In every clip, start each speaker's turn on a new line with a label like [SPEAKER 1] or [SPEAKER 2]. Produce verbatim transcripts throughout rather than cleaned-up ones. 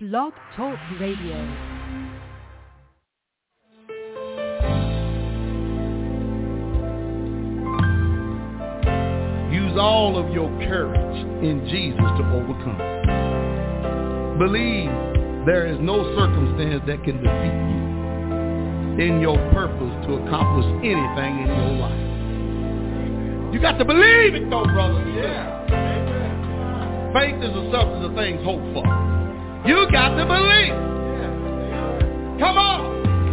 [SPEAKER 1] Blog Talk Radio.
[SPEAKER 2] Use all of your courage in Jesus to overcome. Believe there is no circumstance that can defeat you in your purpose to accomplish anything in your life. You got to believe it though, brother. Yeah. Faith is the substance of things hoped for. You got to believe. Come on.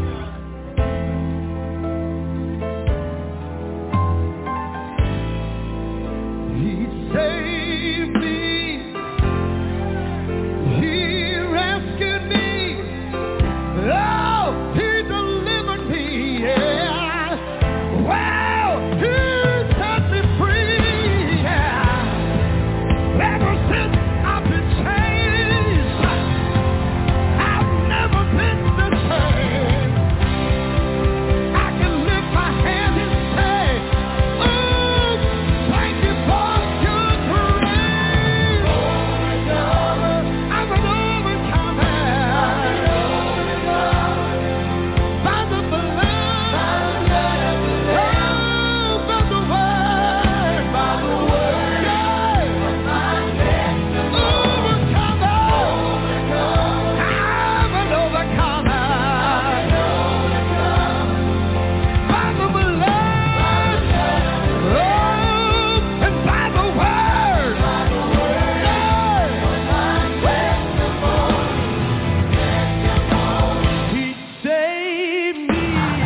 [SPEAKER 2] He saved me. He rescued me. Oh, he delivered me. Yeah. Wow, he set me free. Yeah. Ever since I've been changed, I've never been the same. I can lift my hand and say, oh, thank you for your grace. I'm an overcomer. By the blood, oh, by the word, by the word, yeah. I'm an overcomer. By the blood, oh, and by the word, yeah. He saved me.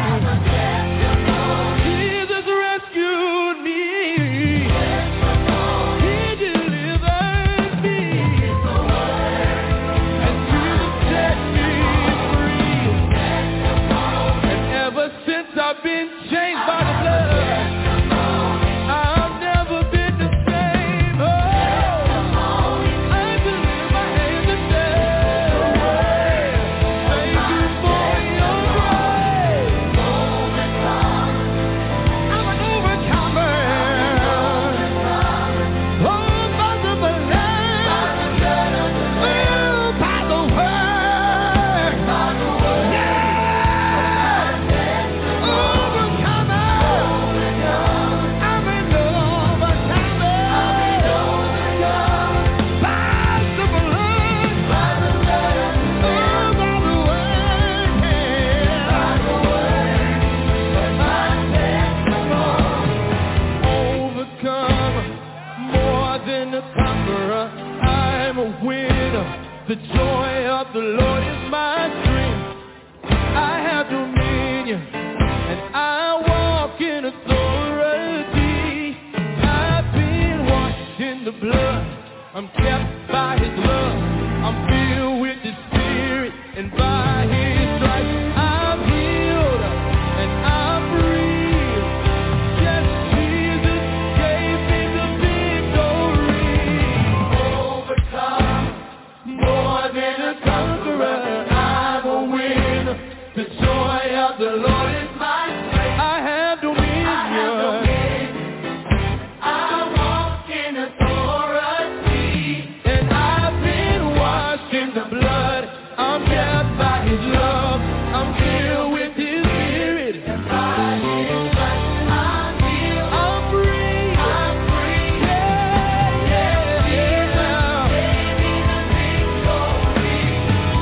[SPEAKER 2] Jesus rescued me. He delivered me. And Jesus set me free. And ever since I've been changed by the blood, I've never been the same. Oh, I can lift my hands and say, thank you for your grace. I'm an overcomer. Oh, by the blood, oh, by the word, yeah. Overcomer. I'm an overcomer. By the blood, oh, by the word, yeah. Overcome more than a conqueror. I'm a winner. The joy of the Lord is my strength. I have dominion and I walk in authority. I've been washed in the blood. I'm kept by his love. I'm filled with his spirit, and by his stripes I'm healed and I'm free. Yes, Jesus gave me the victory. Overcome more than a conqueror. I'm a winner. The joy of the Lord is my strength. I have dominion. I have dominion. I walk in authority, and I've been washed in the blood. I'm kept by his love. I'm filled with his spirit. And by his stripes I'm healed. I'm free. I'm free. Yeah, yeah, yeah. Gave me the victory.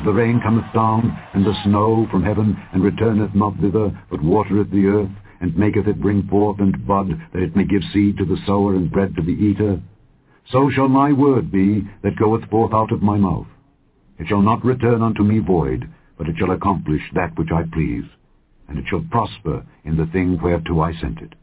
[SPEAKER 1] the rain cometh down, and the snow from heaven, and returneth not thither, but watereth the earth, and maketh it bring forth and bud, that it may give seed to the sower and bread to the eater, so shall my word be that goeth forth out of my mouth. It shall not return unto me void, but it shall accomplish that which I please, and it shall prosper in the thing whereto I sent it.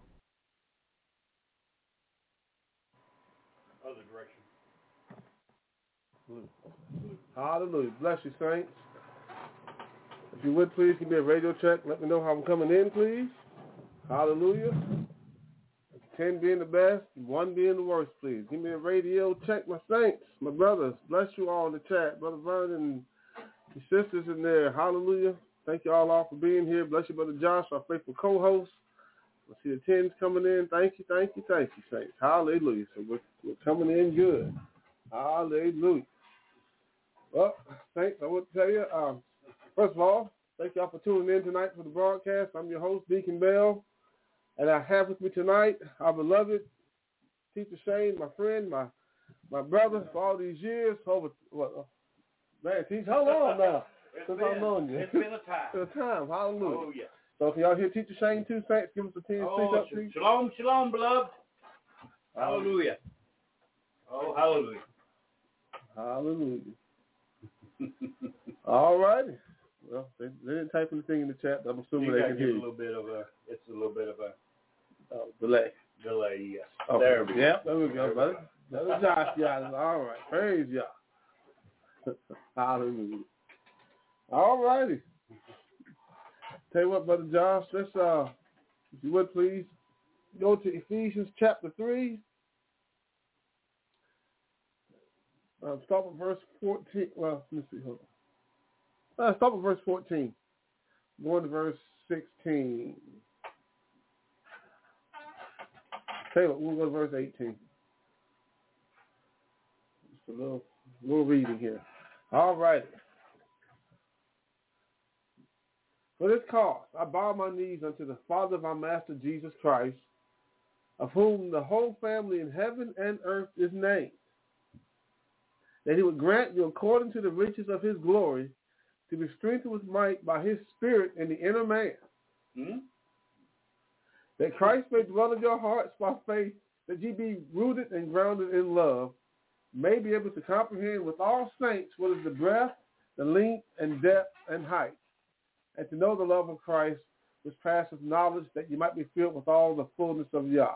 [SPEAKER 3] Other direction. Hallelujah. Bless you, saints. If you would, please give me a radio check. Let me know how I'm coming in, please. Hallelujah. Ten being the best, one being the worst, please. Give me a radio check, my saints, my brothers. Bless you all in the chat. Brother Vernon and your sisters in there. Hallelujah. Thank you all, all for being here. Bless you, Brother Josh, our faithful co-host. I see the tens coming in. Thank you, thank you, thank you, saints. Hallelujah. So we're, we're coming in good. Hallelujah. Well, saints, I want to tell you, um, first of all, thank y'all for tuning in tonight for the broadcast. I'm your host, Deacon Bell, and I have with me tonight our beloved Teacher Shane, my friend, my my brother for all these years. Over what? Man, Teacher, how long now? Since I've known you.
[SPEAKER 4] It's been a time.
[SPEAKER 3] It's been a time. Hallelujah.
[SPEAKER 4] Oh, yes.
[SPEAKER 3] So can y'all hear Teacher Shane too, saints? Give us a ten.
[SPEAKER 4] Oh,
[SPEAKER 3] up, please.
[SPEAKER 4] shalom, shalom, beloved. Hallelujah. Oh, hallelujah.
[SPEAKER 3] Hallelujah. All righty. Well, they, they didn't type anything in the chat, but I'm assuming
[SPEAKER 4] you
[SPEAKER 3] they can hear
[SPEAKER 4] a
[SPEAKER 3] you.
[SPEAKER 4] little bit of a, it's a little bit of a
[SPEAKER 3] oh, delay.
[SPEAKER 4] Delay, yes.
[SPEAKER 3] Okay.
[SPEAKER 4] There we go.
[SPEAKER 3] Yep, there we go, brother. Brother Josh got it. All right. Praise y'all. Hallelujah. All righty. Tell you what, Brother Josh, let's, uh, if you would please, go to Ephesians chapter three. Uh, start with verse fourteen. Well, let me see. Hold on. Uh, start with verse fourteen. Going to verse sixteen. Taylor, we'll go to verse eighteen. Just a little, little reading here. All right. For this cause, I bow my knees unto the Father of our Master Jesus Christ, of whom the whole family in heaven and earth is named, that he would grant you according to the riches of his glory to be strengthened with might by his Spirit in the inner man,
[SPEAKER 4] hmm?
[SPEAKER 3] that Christ may dwell in your hearts by faith, that ye be rooted and grounded in love, may be able to comprehend with all saints what is the breadth, the length, and depth, and height, and to know the love of Christ, which passeth knowledge, that you might be filled with all the fullness of Yah.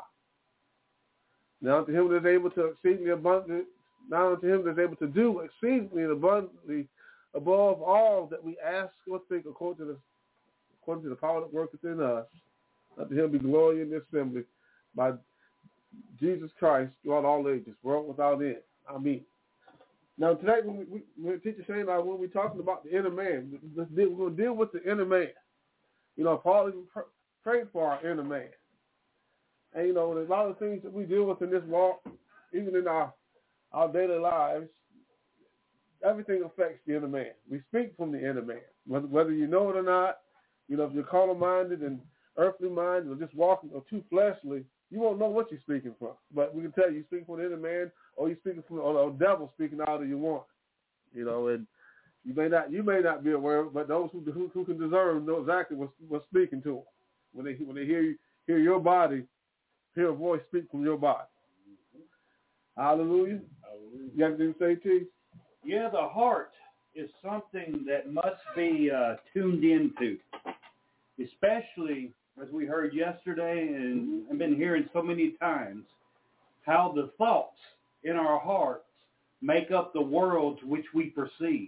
[SPEAKER 3] Now unto him that is able to exceedingly abundantly, now unto him that is able to do exceedingly and abundantly above all that we ask or think, according to the according to the power that worketh in us. Unto him be glory in the assembly by Jesus Christ throughout all ages, world without end. Amen. Now tonight, when we, we, when Teacher Shane and I, when we're talking about the inner man, let's deal, we're going to deal with the inner man. You know, Paul even pr- prayed for our inner man. And, you know, there's a lot of things that we deal with in this walk, even in our, our daily lives. Everything affects the inner man. We speak from the inner man. Whether, whether you know it or not, you know, if you're carnal-minded and earthly-minded or just walking or too fleshly, you won't know what you're speaking from. But we can tell you, you're speaking from the inner man, or you're speaking from, or the devil speaking out of your want. You know, and you may not, you may not be aware of it, but those who who, who can discern know exactly what's, what's speaking to them. When they when they hear you, hear your body, hear a voice speak from your body. Hallelujah. Hallelujah. You got anything to say, T?
[SPEAKER 4] Yeah, the heart is something that must be uh, tuned into, especially as we heard yesterday and I've been hearing so many times, how the thoughts in our hearts make up the worlds which we perceive.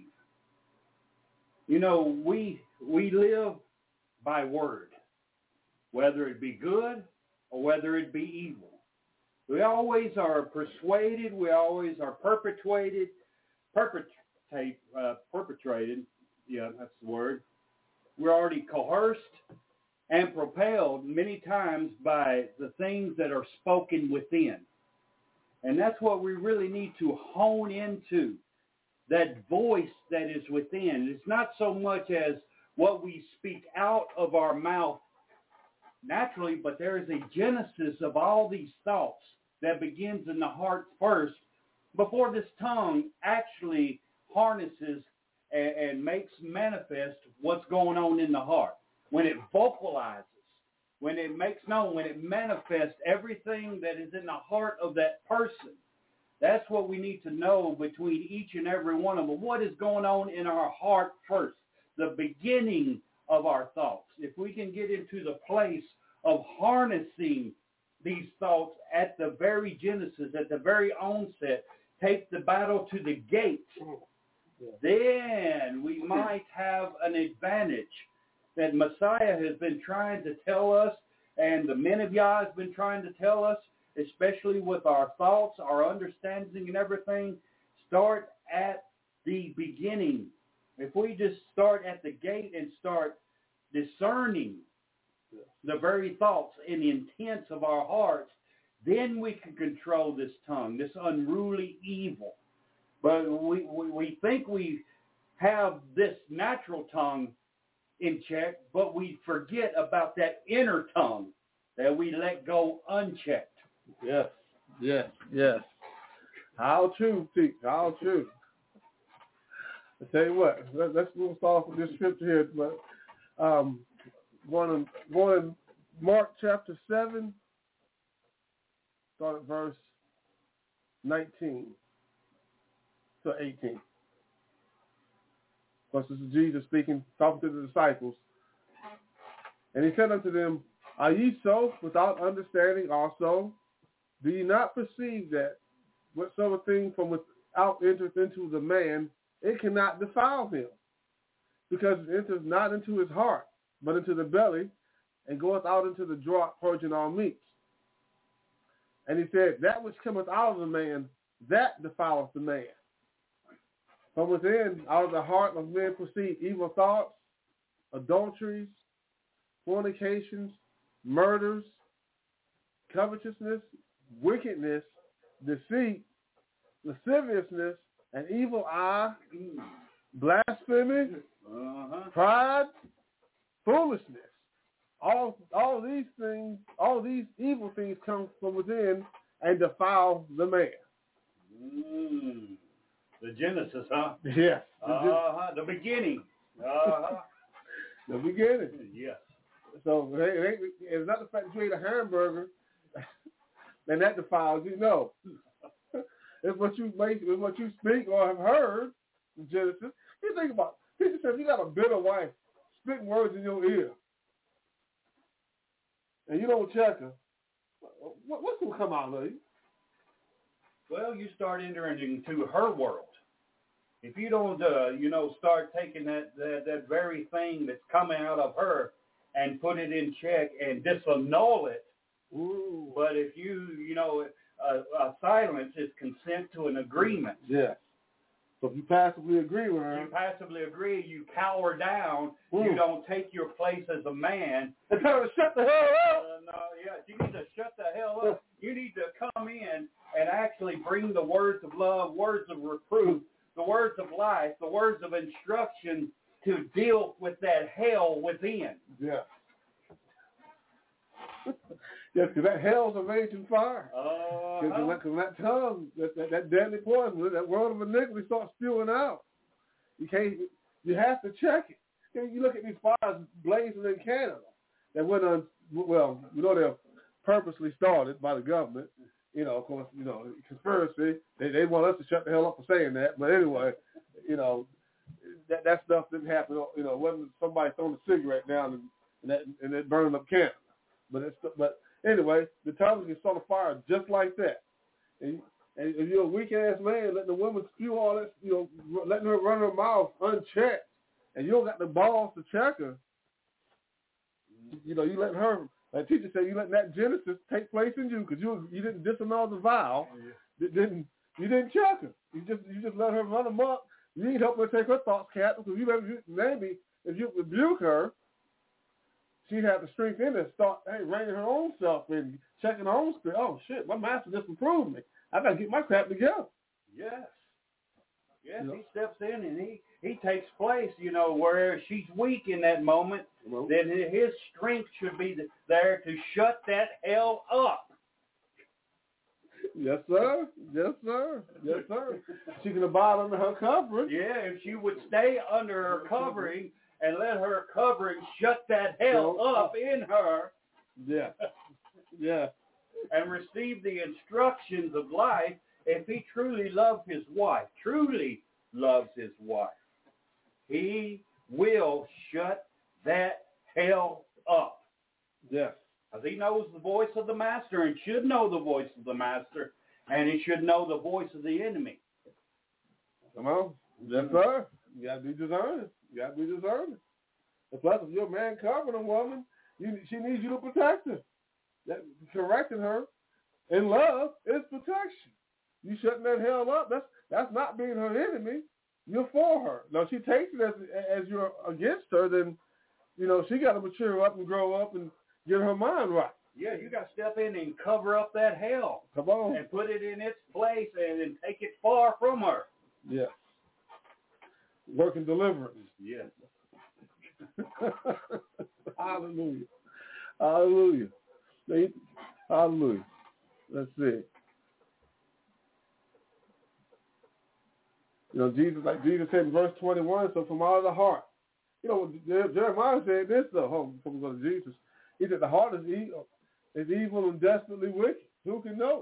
[SPEAKER 4] You know, we we live by word, whether it be good or whether it be evil. We always are persuaded, we always are perpetuated, perpetrate, uh, perpetrated, yeah, that's the word. We're already coerced and propelled many times by the things that are spoken within. And that's what we really need to hone into, that voice that is within. It's not so much as what we speak out of our mouth naturally, but there is a genesis of all these thoughts that begins in the heart first before this tongue actually harnesses and, and makes manifest what's going on in the heart. When it vocalizes, when it makes known, when it manifests everything that is in the heart of that person. That's what we need to know between each and every one of them. What is going on in our heart first? The beginning of our thoughts. If we can get into the place of harnessing these thoughts at the very genesis, at the very onset, take the battle to the gate, then we might have an advantage that Messiah has been trying to tell us, and the men of Yah has been trying to tell us, especially with our thoughts, our understanding and everything. Start at the beginning. If we just start at the gate and start discerning the very thoughts and the intents of our hearts, then we can control this tongue, this unruly evil. But we, we, we think we have this natural tongue in check, but we forget about that inner tongue that we let go unchecked.
[SPEAKER 3] Yes, yes, yes. How true, Pete, how true. I tell you what, let, let's move off with this scripture here. But um, going to, going to Mark chapter seven, start at verse nineteen to eighteen. Of course, this is Jesus speaking, talking to the disciples. And he said unto them, are ye so without understanding also? Do ye not perceive that whatsoever thing from without entereth into the man, it cannot defile him, because it enters not into his heart, but into the belly, and goeth out into the draught, purging all meats. And he said, that which cometh out of the man, that defileth the man. From within, out of the heart of men proceed evil thoughts, adulteries, fornications, murders, covetousness, wickedness, deceit, lasciviousness, an evil eye, blasphemy, uh-huh. pride, foolishness. All all these things, all these evil things come from within and defile the man.
[SPEAKER 4] Mm. The Genesis, huh?
[SPEAKER 3] Yes.
[SPEAKER 4] The, uh-huh. the beginning. Uh-huh.
[SPEAKER 3] The beginning.
[SPEAKER 4] Yes.
[SPEAKER 3] So it it's not the fact that you ate a hamburger and that defiles you. No. It's what you make, it's what you speak or have heard in Genesis. You think about it. He said, if you got a bitter wife spitting words in your ear and you don't check her, what, what's going to come out of you?
[SPEAKER 4] Well, you start entering into her world. If you don't, uh, you know, start taking that, that, that very thing that's coming out of her and put it in check and disannul it.
[SPEAKER 3] Ooh.
[SPEAKER 4] But if you, you know, uh, uh, silence is consent to an agreement.
[SPEAKER 3] Yes. So if you passively agree with her.
[SPEAKER 4] You passively agree, you cower down,
[SPEAKER 3] Ooh.
[SPEAKER 4] You don't take your place as a man.
[SPEAKER 3] And tell her to shut the hell up.
[SPEAKER 4] Uh, no, yeah, you need to shut the hell up. You need to come in and actually bring the words of love, words of reproof, the words of life, the words of instruction to deal with that hell within.
[SPEAKER 3] Yeah. Yes, because that hell's a raging fire. Because uh-huh. that, that tongue, that, that, that deadly poison, that word of iniquity starts spewing out. You can't. You have to check it. You look at these fires blazing in Canada that went on. Well, you know they're purposely started by the government. You know, of course, you know, conspiracy. They they want us to shut the hell up for saying that. But anyway, you know, that that stuff didn't happen. You know, it wasn't somebody throwing a cigarette down and and, that, and it burned up Canada. But it's but anyway, the tongue can start a fire just like that. And, and if you're a weak ass man, letting the woman spew all that, you know, letting her run her mouth unchecked, and you don't got the balls to check her. You know, you letting her. Like teacher said, you letting that Genesis take place in you because you you didn't disannul the vow. You didn't you didn't check her. You just you just let her run amok. You need help her take her thoughts captive because you let maybe if you rebuke her, she'd have the strength in her to start hey reining her own self and checking her own spirit. Oh shit, my master just improved me. I gotta get my crap together.
[SPEAKER 4] Yes. Yes, you know? He steps in and he, he takes place, you know, where she's weak in that moment, well, then his strength should be there to shut that hell up.
[SPEAKER 3] Yes, sir. Yes, sir. Yes, sir. She can abide under her covering.
[SPEAKER 4] Yeah, if she would stay under her covering and let her covering shut that hell up in her.
[SPEAKER 3] Yeah. Yeah.
[SPEAKER 4] And receive the instructions of life, if he truly loves his wife, truly loves his wife, he will shut that hell up.
[SPEAKER 3] Yes.
[SPEAKER 4] Because he knows the voice of the master and should know the voice of the master, and he should know the voice of the enemy.
[SPEAKER 3] Come on. Yes, sir. You got to be discerning. You got to be discerning. And plus, if you're a man covering a woman, you, she needs you to protect her. That, correcting her in love is protection. You shutting that hell up, that's that's not being her enemy. You're for her. Now, if she takes it as, as you're against her, then, you know, she got to mature up and grow up and get her mind right.
[SPEAKER 4] Yeah, you got to step in and cover up that hell.
[SPEAKER 3] Come on.
[SPEAKER 4] And put it in its place and, and take it far from her.
[SPEAKER 3] Yeah. Working deliverance.
[SPEAKER 4] Yes.
[SPEAKER 3] Hallelujah. Hallelujah. Hallelujah. Let's see. You know, Jesus, like Jesus said in verse twenty-one, so from out of the heart. You know, Jeremiah said this, though, hold on, before we go to Jesus. He said the heart is evil, is evil and desperately wicked. Who can know?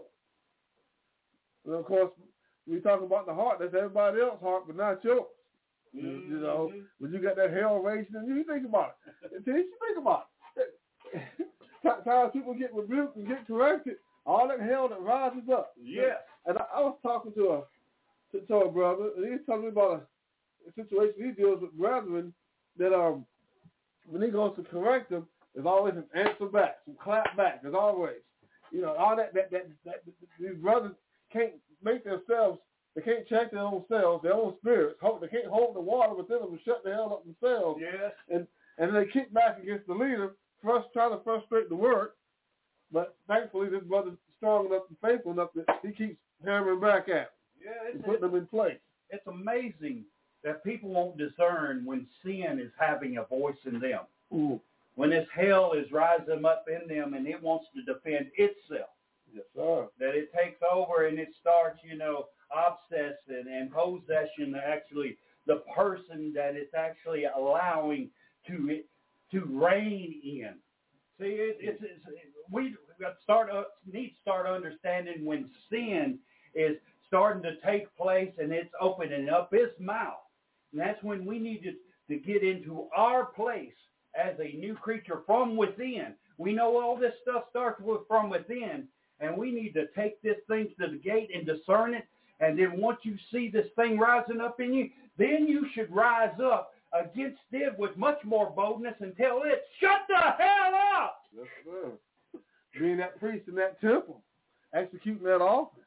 [SPEAKER 3] And of course, we talk about the heart. That's everybody else's heart, but not yours. Mm-hmm. You know, when you got that hell raging in you, you think about it. Until you think about it. Times people get rebuked and get corrected, all that hell that rises up.
[SPEAKER 4] Yes.
[SPEAKER 3] And I, I was talking to a to, to a brother, and he was telling me about a, a situation he deals with brethren that um when he goes to correct them, there's always an answer back, some clap back. There's always, you know, all that that, that, that, that these brothers can't make themselves, they can't check their own selves, their own spirits. They can't hold the water within them and shut the hell up themselves.
[SPEAKER 4] Yes. And
[SPEAKER 3] and they kick back against the leader, first trying to frustrate the work. But thankfully, this brother's strong enough and faithful enough that he keeps hammering back at them.
[SPEAKER 4] Yeah, it's,
[SPEAKER 3] and putting them in place.
[SPEAKER 4] It's amazing that people won't discern when sin is having a voice in them.
[SPEAKER 3] Ooh.
[SPEAKER 4] When this hell is rising up in them and it wants to defend itself.
[SPEAKER 3] Yes, sir.
[SPEAKER 4] That it takes over and it starts, you know, obsess and, and possession, actually, the person that it's actually allowing to it, to reign in. See, it, it's, it's we start uh, need to start understanding when sin is starting to take place and it's opening up its mouth. And that's when we need to, to get into our place as a new creature from within. We know all this stuff starts with from within, and we need to take this thing to the gate and discern it. And then once you see this thing rising up in you, then you should rise up against it with much more boldness and tell it, shut the hell up!
[SPEAKER 3] Yes, sir. Being that priest in that temple, executing that office.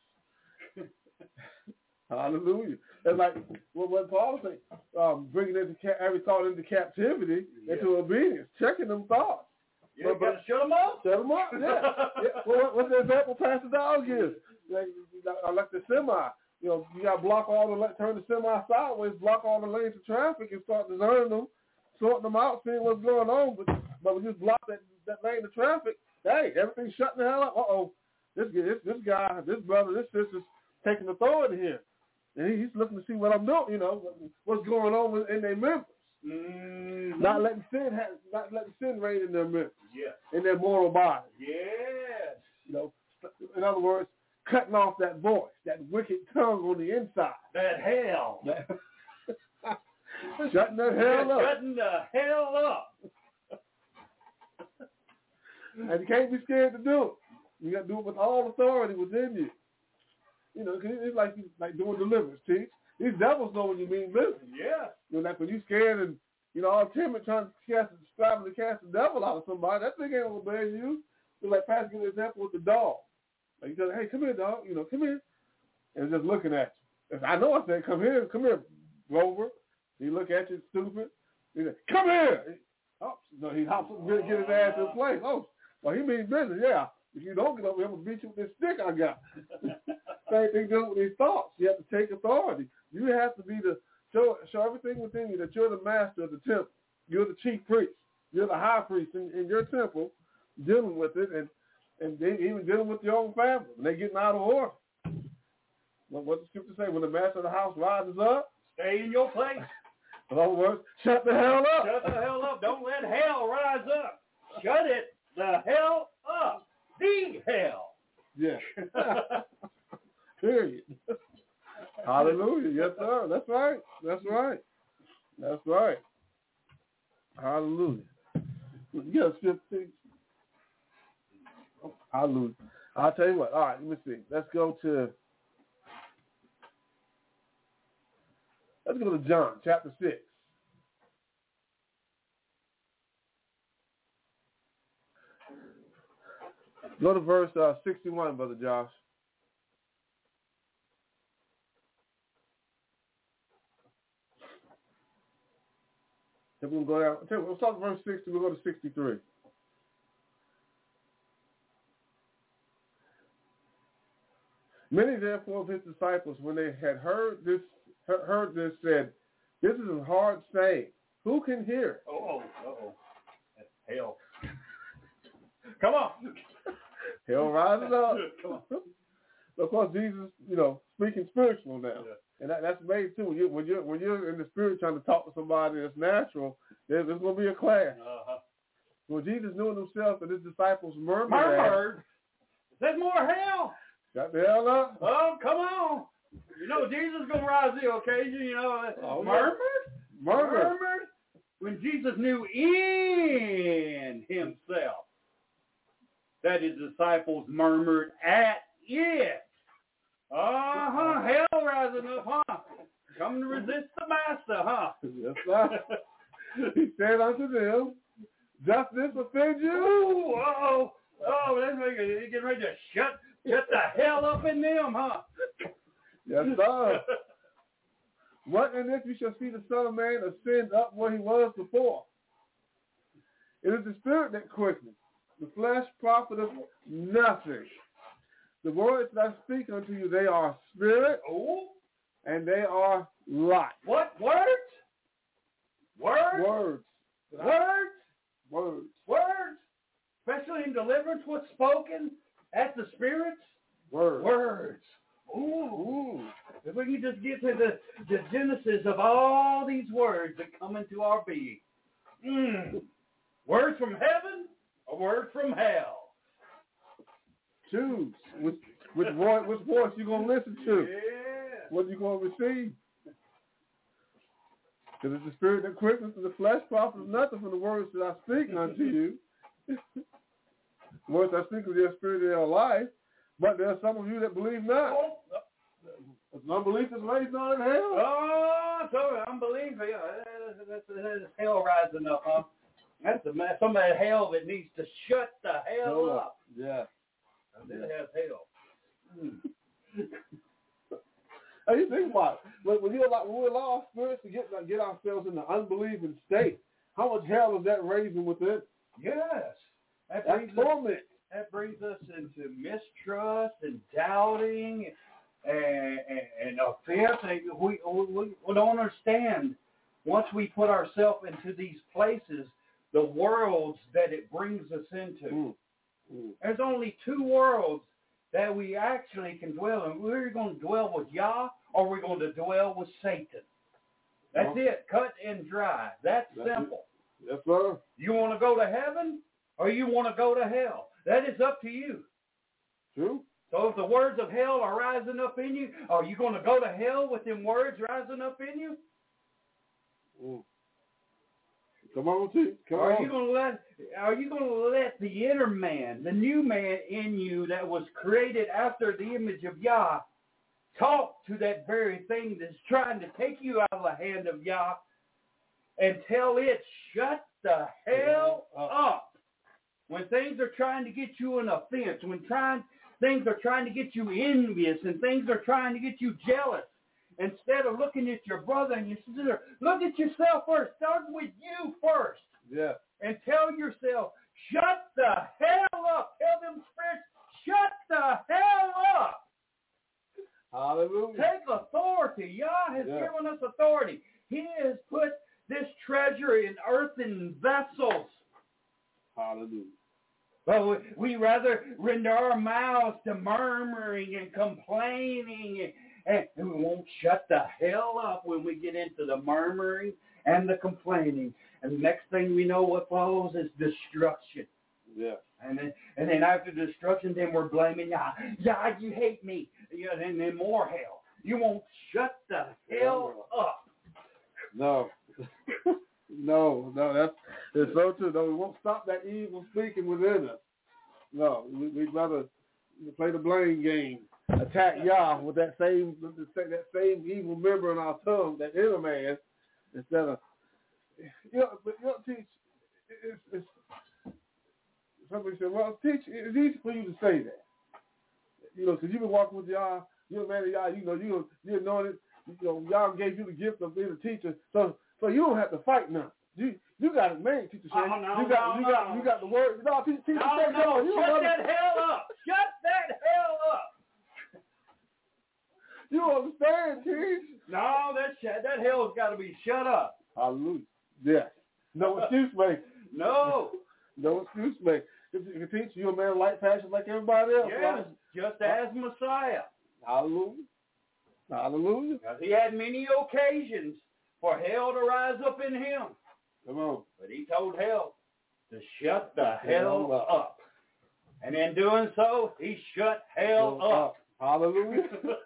[SPEAKER 3] Hallelujah. It's like what, what Paul said, um, bringing into ca- every thought into captivity, yes. into obedience, checking them thoughts.
[SPEAKER 4] Yeah, but, but shut them up.
[SPEAKER 3] Shut them up, yeah. yeah. Well, what, what's the example Pastor Dog gives? Like, like the semi. You know, you got to block all the, turn the semi sideways, block all the lanes of traffic and start discerning them, sorting them out, seeing what's going on. But, but when you block that, that lane of traffic, hey, everything's shutting the hell up. Uh-oh. This, this, this guy, this brother, this sister's taking authority here. And he's looking to see what I'm doing, you know, what's going on in their members.
[SPEAKER 4] Mm-hmm.
[SPEAKER 3] Not letting sin have, not letting sin reign in their members.
[SPEAKER 4] Yes.
[SPEAKER 3] In their mortal body.
[SPEAKER 4] Yes.
[SPEAKER 3] You know, in other words, cutting off that voice, that wicked tongue on the inside.
[SPEAKER 4] That hell.
[SPEAKER 3] Shutting that hell up.
[SPEAKER 4] Shutting the hell up.
[SPEAKER 3] And you can't be scared to do it. You got to do it with all authority within you. You know, cause it's like like doing deliverance, teach. These devils know when you mean business.
[SPEAKER 4] Yeah.
[SPEAKER 3] You know, like when you scared and, you know, all timid trying to cast, striving to cast the devil out of somebody, that thing ain't going to obey you. It's like Pastor give an example with the dog. Like, you tell, hey, come here, dog. You know, come here. And just looking at you. If I know I said, come here, come here, Rover. He look at you, stupid. He said, come here. He, oh, no, he hops up and get his ass in place. Oh, well, he means business, yeah. If you don't get over here, I'm going to beat you with this stick I got. Same thing doing with these thoughts. You have to take authority. You have to be the, show, show everything within you that you're the master of the temple. You're the chief priest. You're the high priest in, in your temple, dealing with it. And And they even dealing with your own family. When they getting out of order. What, what the scripture say? When the master of the house rises up,
[SPEAKER 4] stay in your place.
[SPEAKER 3] In other words, shut the hell up.
[SPEAKER 4] Shut the hell up. Don't let hell rise up. Shut it the hell up. The hell.
[SPEAKER 3] Yeah. Period. Hallelujah. Yes, sir. That's right. That's right. That's right. Hallelujah. You got fifteen. Oh, hallelujah. I'll tell you what. All right, let me see. Let's go to Let's go to John chapter six. Go to verse uh, sixty-one, Brother Josh. Then we'll go down. We'll start at verse sixty. We'll go to sixty-three. Many therefore of his disciples, when they had heard this, heard this, said, "This is a hard saying. Who can hear?"
[SPEAKER 4] Oh, oh, oh, that's hell. Come on.
[SPEAKER 3] Hell rises up. Come on. Of course, Jesus, you know, speaking spiritual now, yeah. And that, that's made too. When you when you're when you're in the spirit trying to talk to somebody that's natural, there's, there's going to be a clash.
[SPEAKER 4] Uh-huh.
[SPEAKER 3] When Jesus knew himself and his disciples murmured,
[SPEAKER 4] murmured. There's more hell.
[SPEAKER 3] Shut the hell up.
[SPEAKER 4] Oh, come on. You know, Jesus is going to rise the occasion, you know.
[SPEAKER 3] Oh,
[SPEAKER 4] murmured?
[SPEAKER 3] Murmured.
[SPEAKER 4] Murmured. When Jesus knew in himself that his disciples murmured at it. Uh-huh. Hell rising up, huh? Come to resist the master, huh?
[SPEAKER 3] Yes, sir. He said unto them, "Does this offend you?"
[SPEAKER 4] Ooh, uh-oh. Oh, that's making it. Getting ready to shut, shut the hell up in them, huh?
[SPEAKER 3] Yes, sir. What and if you shall see the Son of Man ascend up where he was before? It is the Spirit that quickens. The flesh profiteth nothing. The words that I speak unto you, they are spirit,
[SPEAKER 4] oh.
[SPEAKER 3] and they are life.
[SPEAKER 4] What? Words? Words?
[SPEAKER 3] Words.
[SPEAKER 4] Words?
[SPEAKER 3] Words.
[SPEAKER 4] Words? Especially in deliverance, what's spoken at the spirits?
[SPEAKER 3] Words.
[SPEAKER 4] Words. Ooh. Ooh. If we can just get to the, the genesis of all these words that come into our being. Mm. Words from heaven or words from hell?
[SPEAKER 3] Choose which which voice which voice you gonna listen to.
[SPEAKER 4] Yeah.
[SPEAKER 3] What you gonna receive? Because it's the spirit that quickens, and the flesh profits nothing from the words that I speak unto you. The words I speak of their spirit and their life, but there are some of you that believe not.
[SPEAKER 4] Oh.
[SPEAKER 3] Unbelief is raised on in hell.
[SPEAKER 4] Oh, so unbelief, yeah, that's, that's, that's hell rising up, huh? That's the, some of that hell that needs to shut the hell
[SPEAKER 3] Go
[SPEAKER 4] up.
[SPEAKER 3] up. Yeah.
[SPEAKER 4] Then it has hell. Hmm.
[SPEAKER 3] Hey, you think about it. When, when, you allow, when we allow our spirits to get get ourselves in the unbelieving state, how much hell is that raising within?
[SPEAKER 4] Yes. That
[SPEAKER 3] That's
[SPEAKER 4] brings
[SPEAKER 3] torment.
[SPEAKER 4] Us, that brings us into mistrust and doubting and, and, and offense. And we, we, we don't understand once we put ourselves into these places, the worlds that it brings us into.
[SPEAKER 3] Mm. Mm.
[SPEAKER 4] There's only two worlds that we actually can dwell in. We're going to dwell with Yah, or we're going to dwell with Satan. That's
[SPEAKER 3] oh.
[SPEAKER 4] it, cut and dry. That's, That's simple.
[SPEAKER 3] It. Yes, sir.
[SPEAKER 4] You want to go to heaven, or you want to go to hell? That is up to you.
[SPEAKER 3] True.
[SPEAKER 4] So if the words of hell are rising up in you, are you going to go to hell with them words rising up in you?
[SPEAKER 3] Mm. Come on, T. Come
[SPEAKER 4] are
[SPEAKER 3] on.
[SPEAKER 4] You gonna let, are you going to let the inner man, the new man in you that was created after the image of Yah, talk to that very thing that's trying to take you out of the hand of Yah and tell it, shut the hell up? When things are trying to get you an offense, when trying, things are trying to get you envious, and things are trying to get you jealous, instead of looking at your brother and your sister, look at yourself first. Start with you first.
[SPEAKER 3] Yeah.
[SPEAKER 4] And tell yourself, shut the hell up. Tell them spirits, shut the hell up.
[SPEAKER 3] Hallelujah.
[SPEAKER 4] Take authority. Yah has
[SPEAKER 3] yeah.
[SPEAKER 4] given us authority. He has put this treasure in earthen vessels.
[SPEAKER 3] Hallelujah.
[SPEAKER 4] Well, we, we rather render our mouths to murmuring and complaining, and, and we won't shut the hell up when we get into the murmuring and the complaining. And the next thing we know, what follows is destruction.
[SPEAKER 3] Yeah.
[SPEAKER 4] And then, and then after destruction, then we're blaming God. God, you hate me. Yeah, and then more hell. You won't shut the hell up.
[SPEAKER 3] No. no, no, that's it's so true. No, we won't stop that evil speaking within us. No, we, we'd rather play the blame game, attack Yah with that same that same evil member in our tongue, that inner man, instead of you know. But you know, teach. It's, it's somebody said, well, teach. It's easy for you to say that, you know, because you've been walking with Yah. You're a man of Yah. You know, you you anointed. You know, Yah gave you the gift of being a teacher, so so you don't have to fight now. You you got it made, Teacher Shane.
[SPEAKER 4] Oh, no,
[SPEAKER 3] you got
[SPEAKER 4] no,
[SPEAKER 3] you got
[SPEAKER 4] no.
[SPEAKER 3] you got the word. No, Teacher Shane.
[SPEAKER 4] No, no,
[SPEAKER 3] no, you
[SPEAKER 4] shut
[SPEAKER 3] don't
[SPEAKER 4] that hell up. Shut that hell up.
[SPEAKER 3] You don't understand, Teach.
[SPEAKER 4] No, that sh- that hell's got to be shut up.
[SPEAKER 3] Hallelujah. Yes. No excuse make.
[SPEAKER 4] No.
[SPEAKER 3] No excuse make. If you can teach you a man of light passion like everybody else.
[SPEAKER 4] Yes,
[SPEAKER 3] Right?
[SPEAKER 4] just as Messiah.
[SPEAKER 3] Hallelujah. Hallelujah.
[SPEAKER 4] Because he had many occasions for hell to rise up in him.
[SPEAKER 3] Come on.
[SPEAKER 4] But he told hell to shut the hell up. And in doing so, he shut hell
[SPEAKER 3] Hell
[SPEAKER 4] up.
[SPEAKER 3] up. Hallelujah.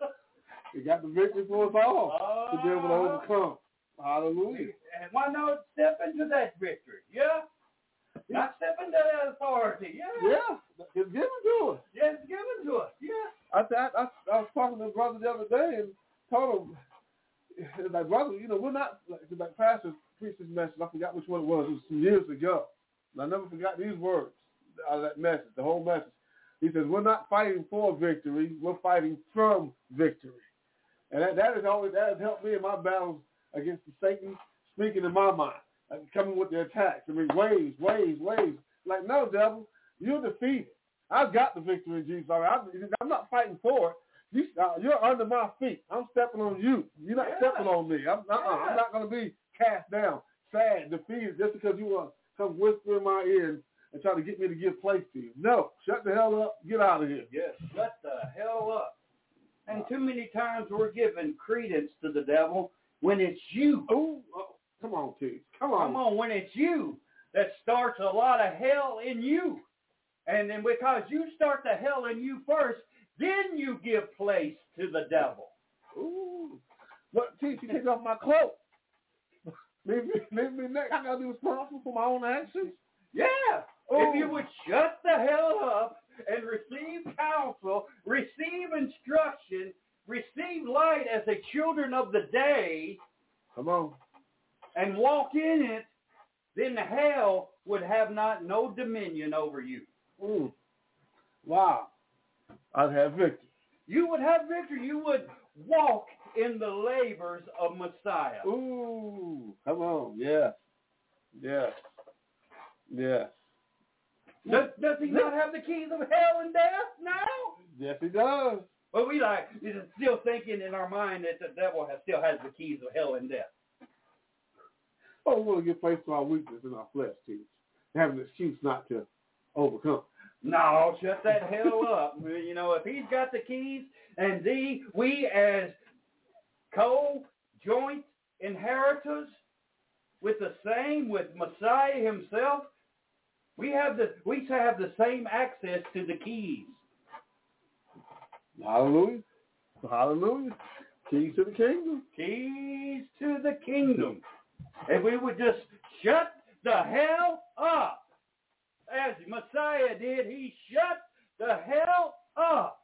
[SPEAKER 3] He got the victory for us all
[SPEAKER 4] Uh,
[SPEAKER 3] to be able to overcome. Hallelujah.
[SPEAKER 4] And why not step into that victory? Yeah? Not step into that authority. Yeah?
[SPEAKER 3] Yeah. It's given to us.
[SPEAKER 4] Yeah, it's given to us. Yeah.
[SPEAKER 3] I, I, I, I was talking to a brother the other day and told him, like, brother, you know, we're not, like, like Pastor preached this message. I forgot which one it was. It was some years ago. And I never forgot these words out of that message, the whole message. He says, we're not fighting for victory. We're fighting from victory. And that, that has always that has helped me in my battles against the Satan speaking in my mind, like coming with the attacks. I mean, waves, waves, waves. Like, no, devil, you're defeated. I've got the victory in Jesus. I'm, I'm not fighting for it. You, uh, you're under my feet. I'm stepping on you. You're not
[SPEAKER 4] Yeah.
[SPEAKER 3] stepping on me. I'm, uh-uh,
[SPEAKER 4] Yeah.
[SPEAKER 3] I'm not going to be cast down, sad, defeated, just because you want to come whisper in my ear and, and try to get me to give place to you. No, shut the hell up. Get out of here.
[SPEAKER 4] Yes, shut the hell up. And too many times we're giving credence to the devil when it's you.
[SPEAKER 3] Ooh, oh, come on, T. Come on.
[SPEAKER 4] Come on, when it's you that starts a lot of hell in you. And then because you start the hell in you first, then you give place to the devil.
[SPEAKER 3] Ooh. Look, T, you take off my cloak. Leave me, leave me next. I got to be responsible for my own actions.
[SPEAKER 4] Yeah.
[SPEAKER 3] Oh.
[SPEAKER 4] If you would shut the hell up and receive counsel, receive instruction, receive light as the children of the day,
[SPEAKER 3] Come on.
[SPEAKER 4] and walk in it, then hell would have not no dominion over you.
[SPEAKER 3] Mm. Wow. I'd have victory.
[SPEAKER 4] You would have victory. You would walk in the labors of Messiah.
[SPEAKER 3] Ooh. Come on. Yes. Yes. Yes.
[SPEAKER 4] Does, does he not have the keys of hell and death now?
[SPEAKER 3] Yes, he does.
[SPEAKER 4] But we like is still thinking in our mind that the devil has, still has the keys of hell and death.
[SPEAKER 3] Oh, we want to give place to our weakness in our flesh, T. Have an excuse not to overcome.
[SPEAKER 4] No, shut that hell up. You know, if he's got the keys and the, we as co-joint inheritors with the same, with Messiah himself, we have the we have the same access to the keys.
[SPEAKER 3] Hallelujah. Hallelujah. Keys to the kingdom.
[SPEAKER 4] Keys to the kingdom. If we would just shut the hell up. As Messiah did, he shut the hell up.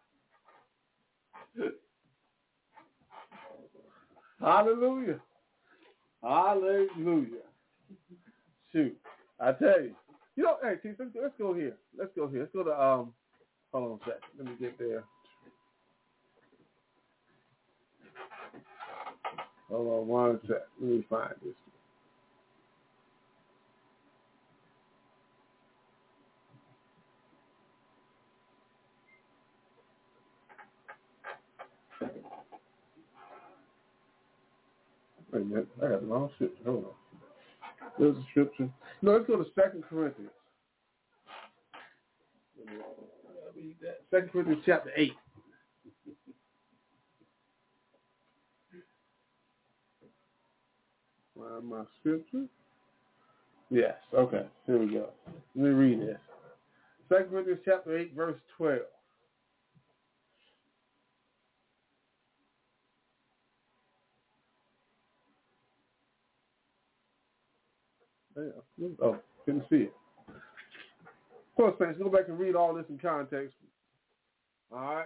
[SPEAKER 3] Hallelujah. Hallelujah. Shoot. I tell you. You know, hey, T, let's, let's go here. Let's go here. Let's go to, um, hold on a second. Let me get there. Hold on one second. Let me find this. Wait a minute. I got the wrong scripture. Hold on. There's a scripture. No, let's go to Second Corinthians. read that. Second Corinthians chapter eight. Find my scripture. Yes, okay. Here we go. Let me read this. Second Corinthians chapter eight, verse twelve. Oh, couldn't see it. Of course, thanks. Go back and read all this in context. All right.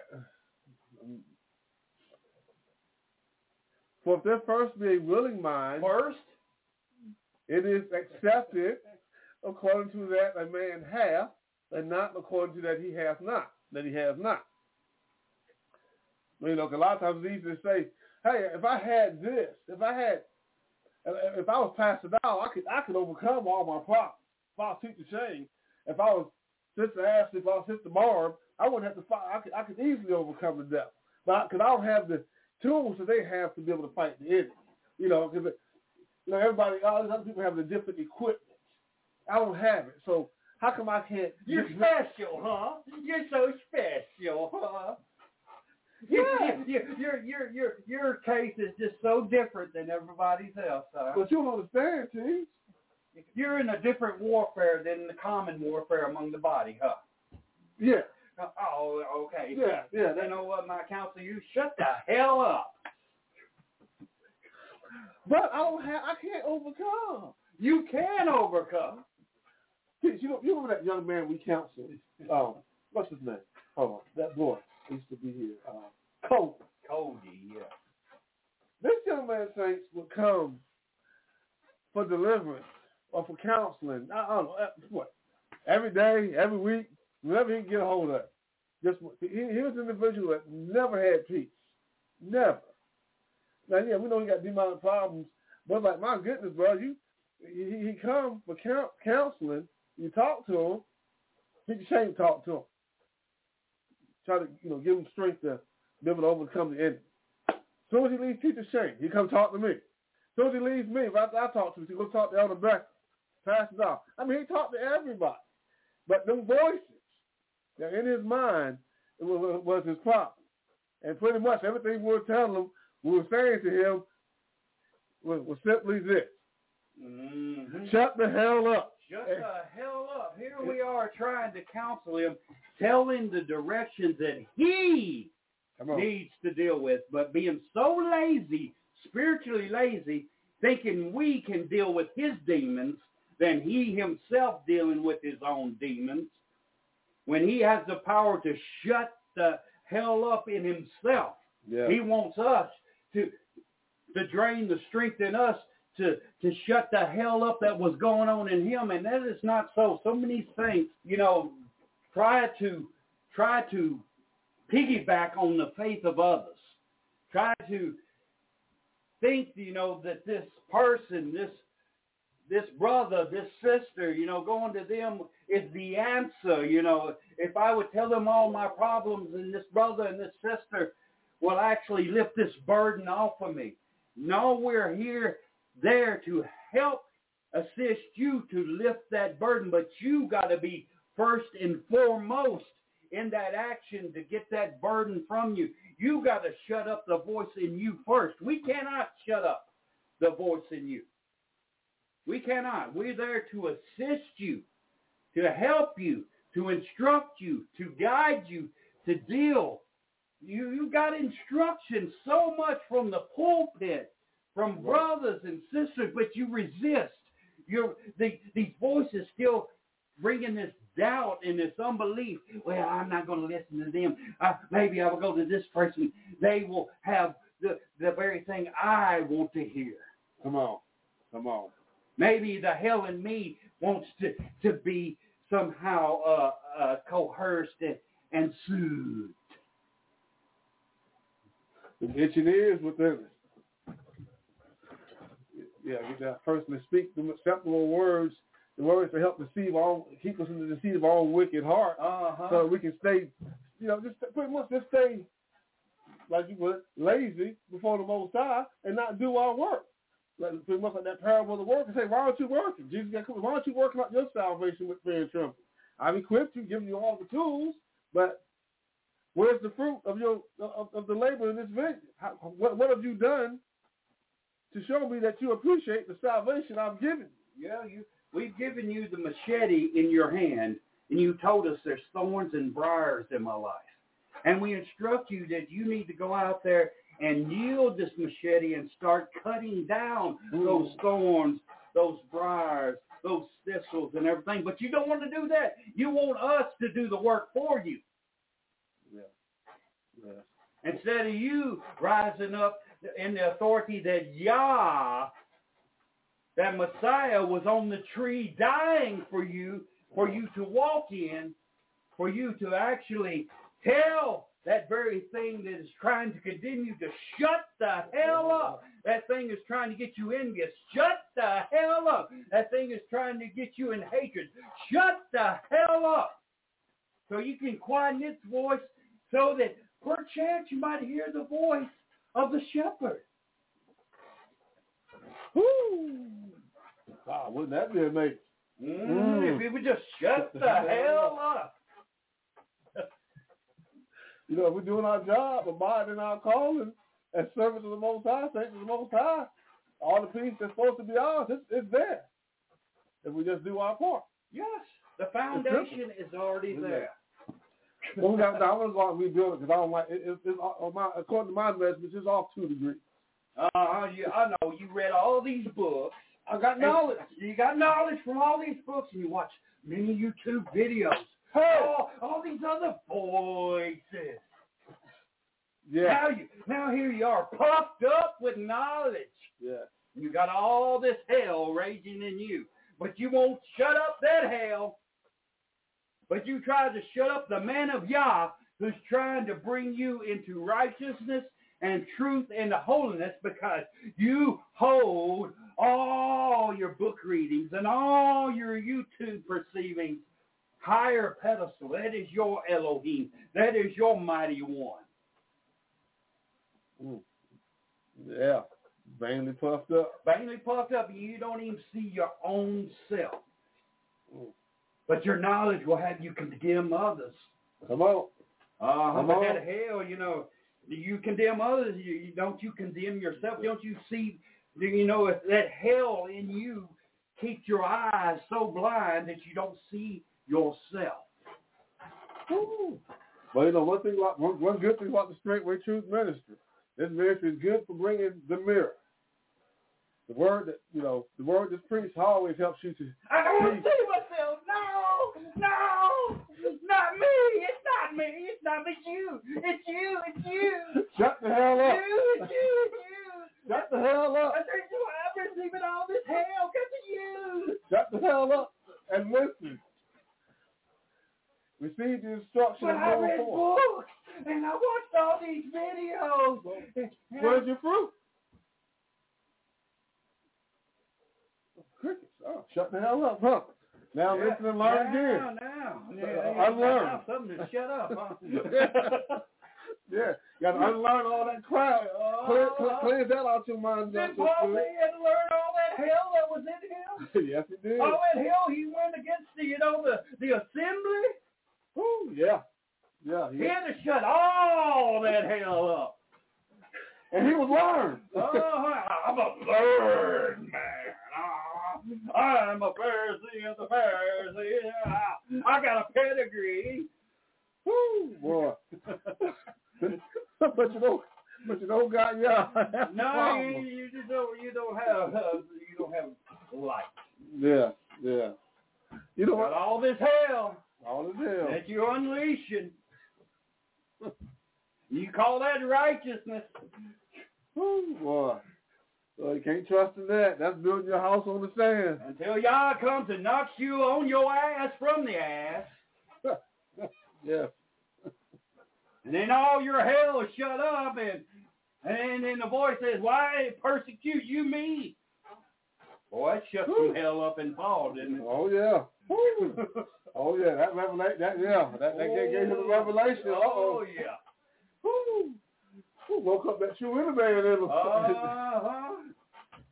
[SPEAKER 3] For if there first be a willing mind,
[SPEAKER 4] First,
[SPEAKER 3] it is accepted according to that a man hath, and not according to that he hath not, that he has not. You know, a lot of times it's easy to say, hey, if I had this, if I had, if I was Pastor Dow, I could I could overcome all my problems. If I was Teacher Shane, if I was Sister Ashley, if I was Sister Barb, I wouldn't have to fight. I could I could easily overcome the devil, but because I don't have the tools that they have to be able to fight the enemy. You know, because you know everybody, all these other people have the different equipment. I don't have it, so how come I can't?
[SPEAKER 4] you're special, huh? You're so special, huh? Yeah. Your, your, your, your, your case is just so different than everybody's else. Huh?
[SPEAKER 3] But you don't understand, T.
[SPEAKER 4] You're in a different warfare than the common warfare among the body, huh?
[SPEAKER 3] Yeah.
[SPEAKER 4] Oh, okay.
[SPEAKER 3] Yeah, yeah.
[SPEAKER 4] You know what, my counsel, you shut the hell up.
[SPEAKER 3] But I don't have. I can't overcome.
[SPEAKER 4] You can overcome.
[SPEAKER 3] You know, you remember that young man we counseled? Um, what's his name? Hold on. That boy used to be here. Uh, Cody.
[SPEAKER 4] Cody, yeah.
[SPEAKER 3] This young man, saints, would come for deliverance or for counseling. I, I don't know what. Every day, every week, whenever he can get a hold of it. Just he, he was an individual that never had peace. Never. Now, yeah, we know he got demonic problems, but like, my goodness, bro, you he, he come for counseling. You talk to him, Teacher Shane talk to him. Try to, you know, give him strength to be able to overcome the enemy. As soon as he leaves Teacher Shane, he come talk to me. As soon as he leaves me, if I, I talk to him, he go talk to Elder Becker, Pastor Dow. I mean, he talked to everybody. But them voices that in his mind it was, was his problem. And pretty much everything we were telling him, we were saying to him, was, was simply this.
[SPEAKER 4] Mm-hmm.
[SPEAKER 3] Shut the hell up.
[SPEAKER 4] Shut the hell up. Here we are trying to counsel him, tell him the directions that he needs to deal with, but being so lazy, spiritually lazy, thinking we can deal with his demons than he himself dealing with his own demons, when he has the power to shut the hell up in himself.
[SPEAKER 3] Yeah.
[SPEAKER 4] He wants us to to drain the strength in us to, to shut the hell up that was going on in him, and that is not so. So many things, you know, try to try to piggyback on the faith of others. Try to think, you know, that this person, this this brother, this sister, you know, going to them is the answer. You know, if I would tell them all my problems, and this brother and this sister will actually lift this burden off of me. No, we're here, there to help assist you to lift that burden, but you got to be first and foremost in that action to get that burden from you. You got to shut up the voice in you first. We cannot shut up the voice in you. We cannot. We're there to assist you, to help you, to instruct you, to guide you, to deal. You you got instruction so much from the pulpit, from brothers and sisters, but you resist. You're, the, these voices still bringing this doubt and this unbelief. Well, I'm not going to listen to them. Uh, maybe I will go to this person. They will have the, the very thing I want to hear.
[SPEAKER 3] Come on. Come on.
[SPEAKER 4] Maybe the hell in me wants to, to be somehow uh, uh, coerced and, and soothed.
[SPEAKER 3] The itching ears within us. Yeah, get that person to speak the acceptable words, the words to help deceive all, keep us in the deceit of our own wicked heart,
[SPEAKER 4] uh-huh.
[SPEAKER 3] so we can stay, you know, just pretty much just stay, like you would, lazy before the Most High and not do our work. Like, pretty much like that parable of the worker. Say, why aren't you working? Jesus got, why aren't you working out your salvation with fear and trembling? I've equipped you, given you all the tools, but where's the fruit of your of, of the labor in this vineyard? How, what, what have you done to show me that you appreciate the salvation I've given you?
[SPEAKER 4] Yeah, you. We've given you the machete in your hand, and you told us there's thorns and briars in my life. And we instruct you that you need to go out there and yield this machete and start cutting down mm. those thorns, those briars, those thistles and everything. But you don't want to do that. You want us to do the work for you.
[SPEAKER 3] Yeah. Yeah.
[SPEAKER 4] Instead of you rising up in the authority that Yah, that Messiah was on the tree dying for you, for you to walk in, for you to actually tell that very thing that is trying to condemn you to shut the hell up. That thing is trying to get you envious. Shut the hell up. That thing is trying to get you in hatred. Shut the hell up. So you can quieten its voice so that perchance you might hear the voice of the shepherd.
[SPEAKER 3] Woo! Wow, wouldn't that be amazing?
[SPEAKER 4] Mm, mm. If we would just shut the hell up.
[SPEAKER 3] You know, if we're doing our job, abiding in our calling, as servants of the Most High, saints of the Most High, all the peace that's supposed to be ours, it's, it's there. If we just do our part.
[SPEAKER 4] Yes, the foundation is already there.
[SPEAKER 3] Well, now, now, I'm going to rebuild it because I don't like it. It, it, it my, according to my measurements, it's off two degrees.
[SPEAKER 4] Uh, you, I know. You read all these books.
[SPEAKER 3] I got knowledge.
[SPEAKER 4] You got knowledge from all these books, and you watch many YouTube videos.
[SPEAKER 3] Hey.
[SPEAKER 4] Oh, all these other voices.
[SPEAKER 3] Yeah.
[SPEAKER 4] Now you, now here you are, puffed up with knowledge.
[SPEAKER 3] Yeah.
[SPEAKER 4] You got all this hell raging in you, but you won't shut up that hell. But you try to shut up the man of Yah who's trying to bring you into righteousness and truth and holiness, because you hold all your book readings and all your YouTube perceivings higher pedestal. That is your Elohim. That is your mighty one.
[SPEAKER 3] Mm. Yeah. Vainly puffed up.
[SPEAKER 4] Vainly puffed up, and you don't even see your own self.
[SPEAKER 3] Mm.
[SPEAKER 4] But your knowledge will have you condemn others.
[SPEAKER 3] Come on.
[SPEAKER 4] Uh,
[SPEAKER 3] Come
[SPEAKER 4] but
[SPEAKER 3] on.
[SPEAKER 4] that hell, you know, you condemn others, you, you don't you condemn yourself? Don't you see, you know, if that hell in you keeps your eyes so blind that you don't see yourself.
[SPEAKER 3] Ooh. But you know, one thing, like one, one good thing about the Straightway Truth Ministry, this ministry is good for bringing the mirror. The word that you know, the word that's preached always helps you to.
[SPEAKER 4] I don't want to see myself. No, no, not me. It's not me. It's not me. It's you. It's you. It's you.
[SPEAKER 3] Shut the hell up.
[SPEAKER 4] You. It's you. It's you.
[SPEAKER 3] Shut the hell up.
[SPEAKER 4] I'm receiving all this hell because of you.
[SPEAKER 3] Shut the hell up and listen. Receive the instructions.
[SPEAKER 4] But I read books and I watched all these videos.
[SPEAKER 3] Well, where's your fruit? Crickets. Oh, shut the hell up, huh? Now
[SPEAKER 4] yeah,
[SPEAKER 3] listen and learn
[SPEAKER 4] now,
[SPEAKER 3] again.
[SPEAKER 4] Now, now.
[SPEAKER 3] Uh,
[SPEAKER 4] Yeah,
[SPEAKER 3] unlearn.
[SPEAKER 4] now something to shut up, huh?
[SPEAKER 3] Yeah, you got to unlearn all that crap.
[SPEAKER 4] Uh,
[SPEAKER 3] Clear, clear, cleanse that out your mind.
[SPEAKER 4] Did Paul say he had to learn all that hell that was in him?
[SPEAKER 3] Yes, he did.
[SPEAKER 4] All that hell he went against the, you know, the, the assembly?
[SPEAKER 3] Ooh, yeah. Yeah.
[SPEAKER 4] He had to shut all that hell up.
[SPEAKER 3] And he was learned.
[SPEAKER 4] Oh, I'm a learned man. Oh, I'm a Pharisee of the Pharisees. I got a pedigree.
[SPEAKER 3] Woo, boy. but you don't, but you don't got yeah.
[SPEAKER 4] No, you, you just don't. You don't have. Uh, you don't have light.
[SPEAKER 3] Yeah, yeah. You know
[SPEAKER 4] got
[SPEAKER 3] what?
[SPEAKER 4] all this hell.
[SPEAKER 3] All this hell
[SPEAKER 4] that you're unleashing. You call that righteousness?
[SPEAKER 3] Woo, boy. So you can't trust in that. That's building your house on the sand.
[SPEAKER 4] Until Yah comes and knocks you on your ass from the ass.
[SPEAKER 3] Yeah.
[SPEAKER 4] And then all your hell is shut up, and and then the voice says, "Why persecute you me?" Boy, it shut some hell up in Paul, didn't it?
[SPEAKER 3] Oh yeah. Oh yeah. That revelation. That yeah. That, that oh, gave him the revelation. Uh-oh.
[SPEAKER 4] Oh yeah.
[SPEAKER 3] Woo. Woke up that true innovator in him.
[SPEAKER 4] Uh-huh.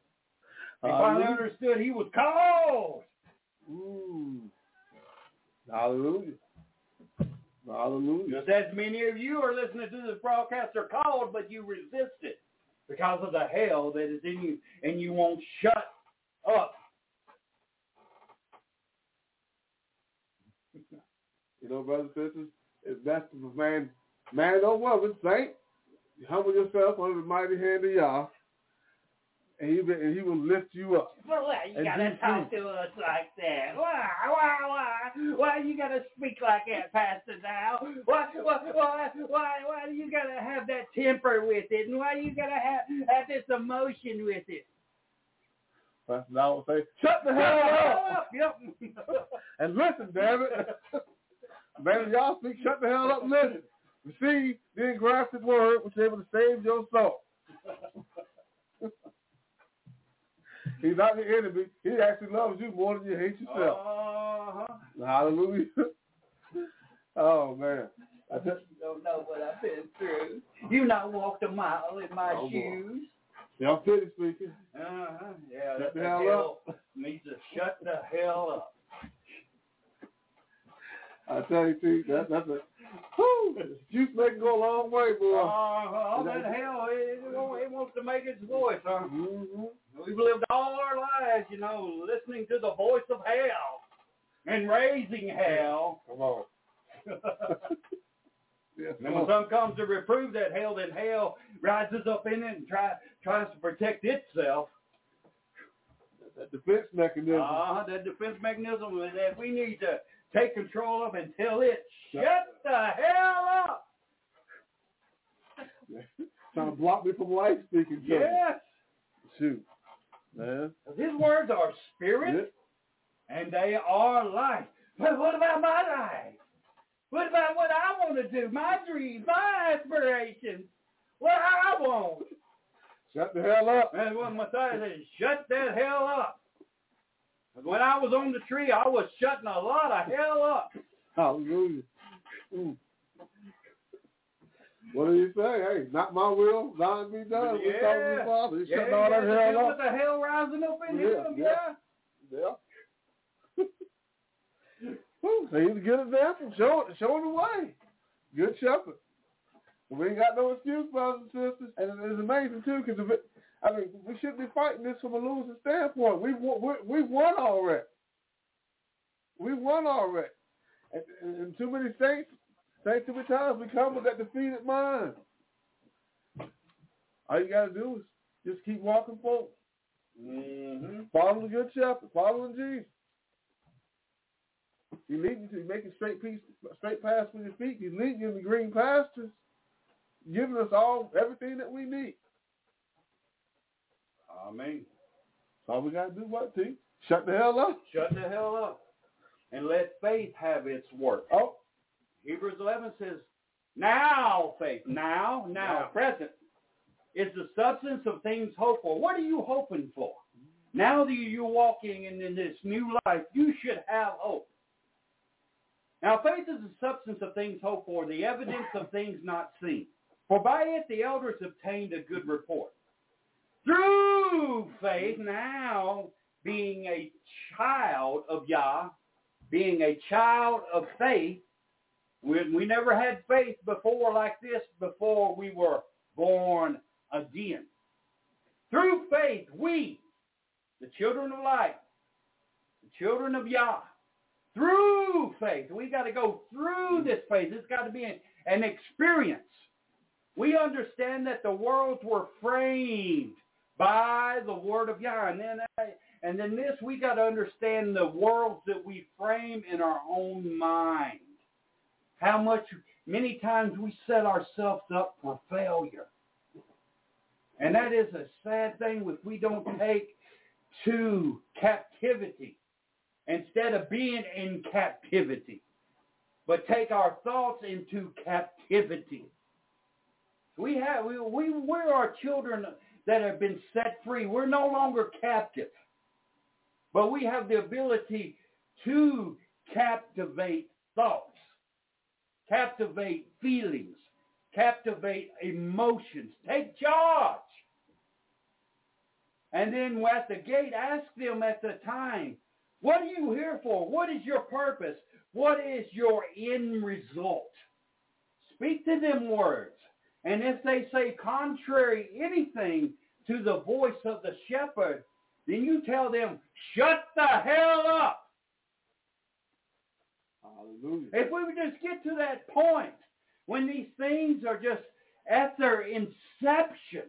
[SPEAKER 4] He finally understood he was called.
[SPEAKER 3] Ooh. Hallelujah. Hallelujah.
[SPEAKER 4] Just as many of you are listening to this broadcast are called, but you resist it because of the hell that is in you, and you won't shut up.
[SPEAKER 3] You know, brothers and sisters, it's best for man, man or woman, saint, you humble yourself under the mighty hand of Yah, and he, and he will lift you up.
[SPEAKER 4] Well, why you
[SPEAKER 3] And
[SPEAKER 4] gotta
[SPEAKER 3] you
[SPEAKER 4] talk
[SPEAKER 3] too.
[SPEAKER 4] to us like that? Why, why, why? Why you gotta speak like that, Pastor Dow? Why, why, why, why, why do you gotta have that temper with it? And why you gotta have, have this emotion with it?
[SPEAKER 3] Pastor Dow will say, shut the hell up!
[SPEAKER 4] Yep.
[SPEAKER 3] And listen, damn it. Man, y'all speak, shut the hell up and listen. Receive the engrafted word, which is able to save your soul. He's not the enemy. He actually loves you more than you hate yourself.
[SPEAKER 4] Uh-huh.
[SPEAKER 3] Hallelujah. Oh, man. I just,
[SPEAKER 4] You don't know what I've been through. You not walked a mile in my
[SPEAKER 3] Oh, boy.
[SPEAKER 4] shoes.
[SPEAKER 3] y'all pity speaking.
[SPEAKER 4] Uh-huh. Yeah,
[SPEAKER 3] Shut
[SPEAKER 4] that
[SPEAKER 3] the
[SPEAKER 4] the
[SPEAKER 3] hell
[SPEAKER 4] hell needs to shut the hell up.
[SPEAKER 3] I tell you, see, that, that's a, whew, juice make go a long way, boy.
[SPEAKER 4] Uh, all that hell, it, it, wants, it wants to make its voice, huh?
[SPEAKER 3] Mm-hmm.
[SPEAKER 4] We've lived all our lives, you know, listening to the voice of hell and raising hell.
[SPEAKER 3] Come on. Yes,
[SPEAKER 4] And when
[SPEAKER 3] Lord.
[SPEAKER 4] some comes to reprove that hell, then hell rises up in it and try, tries to protect itself.
[SPEAKER 3] That defense mechanism.
[SPEAKER 4] Uh, that defense mechanism that we need to take control of until it shut the hell up.
[SPEAKER 3] Trying to block me from life speaking to me.
[SPEAKER 4] Yes.
[SPEAKER 3] Shoot. Man.
[SPEAKER 4] His words are spirit
[SPEAKER 3] Yeah.
[SPEAKER 4] and they are life. But what about my life? What about what I want to do? My dreams, my aspirations, what I want.
[SPEAKER 3] Shut the hell up.
[SPEAKER 4] And when Messiah said, shut that hell up. When I was on the tree, I was shutting a lot of hell up.
[SPEAKER 3] Hallelujah. Mm. What did he say? Hey, not my will, thine be done.
[SPEAKER 4] Yeah.
[SPEAKER 3] We're talking to the Father. He's
[SPEAKER 4] Yeah,
[SPEAKER 3] shutting all
[SPEAKER 4] you
[SPEAKER 3] that
[SPEAKER 4] got to
[SPEAKER 3] hell
[SPEAKER 4] deal
[SPEAKER 3] up.
[SPEAKER 4] with the hell rising up in
[SPEAKER 3] Yeah,
[SPEAKER 4] him,
[SPEAKER 3] yeah.
[SPEAKER 4] yeah.
[SPEAKER 3] Yeah. Whew, so he's a good example. Show, showing the way. Good shepherd. We ain't got no excuse, brothers and sisters. And it's amazing, too, because I mean, we shouldn't be fighting this from a losing standpoint. We we we won already. We won already. And, and, and too many saints, saints too many times, we come with that defeated mind. All you got to do is just keep walking forward.
[SPEAKER 4] Mm-hmm.
[SPEAKER 3] Follow the good shepherd. Following Jesus. He's leading you to making straight piece, straight paths with your feet. He's leading you in the green pastures, giving us all everything that we need.
[SPEAKER 4] Amen.
[SPEAKER 3] So all we got to do what, T? Shut the hell up.
[SPEAKER 4] Shut the hell up and let faith have its work.
[SPEAKER 3] Oh.
[SPEAKER 4] Hebrews eleven says, now faith, now, now,
[SPEAKER 3] Now.
[SPEAKER 4] present, is the substance of things hoped for. What are you hoping for? Now that you're walking in, in this new life, you should have hope. Now faith is the substance of things hoped for, the evidence of things not seen. For by it the elders obtained a good report. Through faith, now being a child of Yah, being a child of faith, we, we never had faith before like this before we were born again. Through faith, we, the children of light, the children of Yah, through faith, we got to go through this faith. It's got to be an, an experience. We understand that the worlds were framed by the word of Yah. And then, and then this, we got to understand the worlds that we frame in our own mind. How much, many times we set ourselves up for failure. And that is a sad thing if we don't take to captivity instead of being in captivity, but take our thoughts into captivity. We have, we, we, we're our children that have been set free. We're no longer captive, but we have the ability to captivate thoughts, captivate feelings, captivate emotions. Take charge. And then at the gate, ask them at the time, what are you here for? What is your purpose? What is your end result? Speak to them words. And if they say contrary anything to the voice of the shepherd, then you tell them, shut the hell up.
[SPEAKER 3] Hallelujah.
[SPEAKER 4] If we would just get to that point when these things are just at their inception,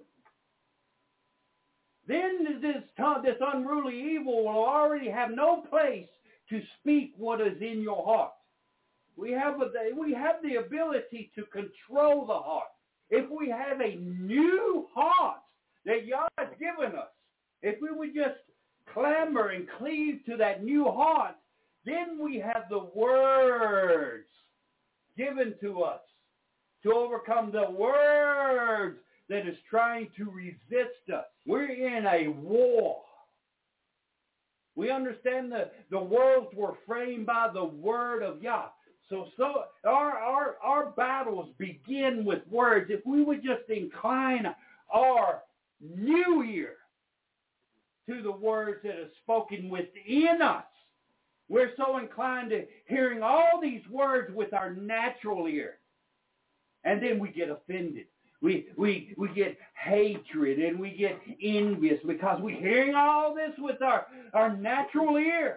[SPEAKER 4] then this, this unruly evil will already have no place to speak what is in your heart. We have, a, we have the ability to control the heart. If we have a new heart that God has given us, if we would just clamor and cleave to that new heart, then we have the words given to us to overcome the words that is trying to resist us. We're in a war. We understand the, the worlds were framed by the word of Yah. So, so our, our, our battles begin with words. If we would just incline our new ear to the words that are spoken within us, we're so inclined to hearing all these words with our natural ear. And then we get offended. We, we, we get hatred and we get envious because we're hearing all this with our, our natural ear.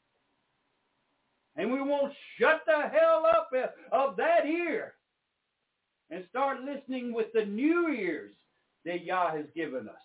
[SPEAKER 4] And we won't shut the hell up of that ear and start listening with the new ears that Yah has given us.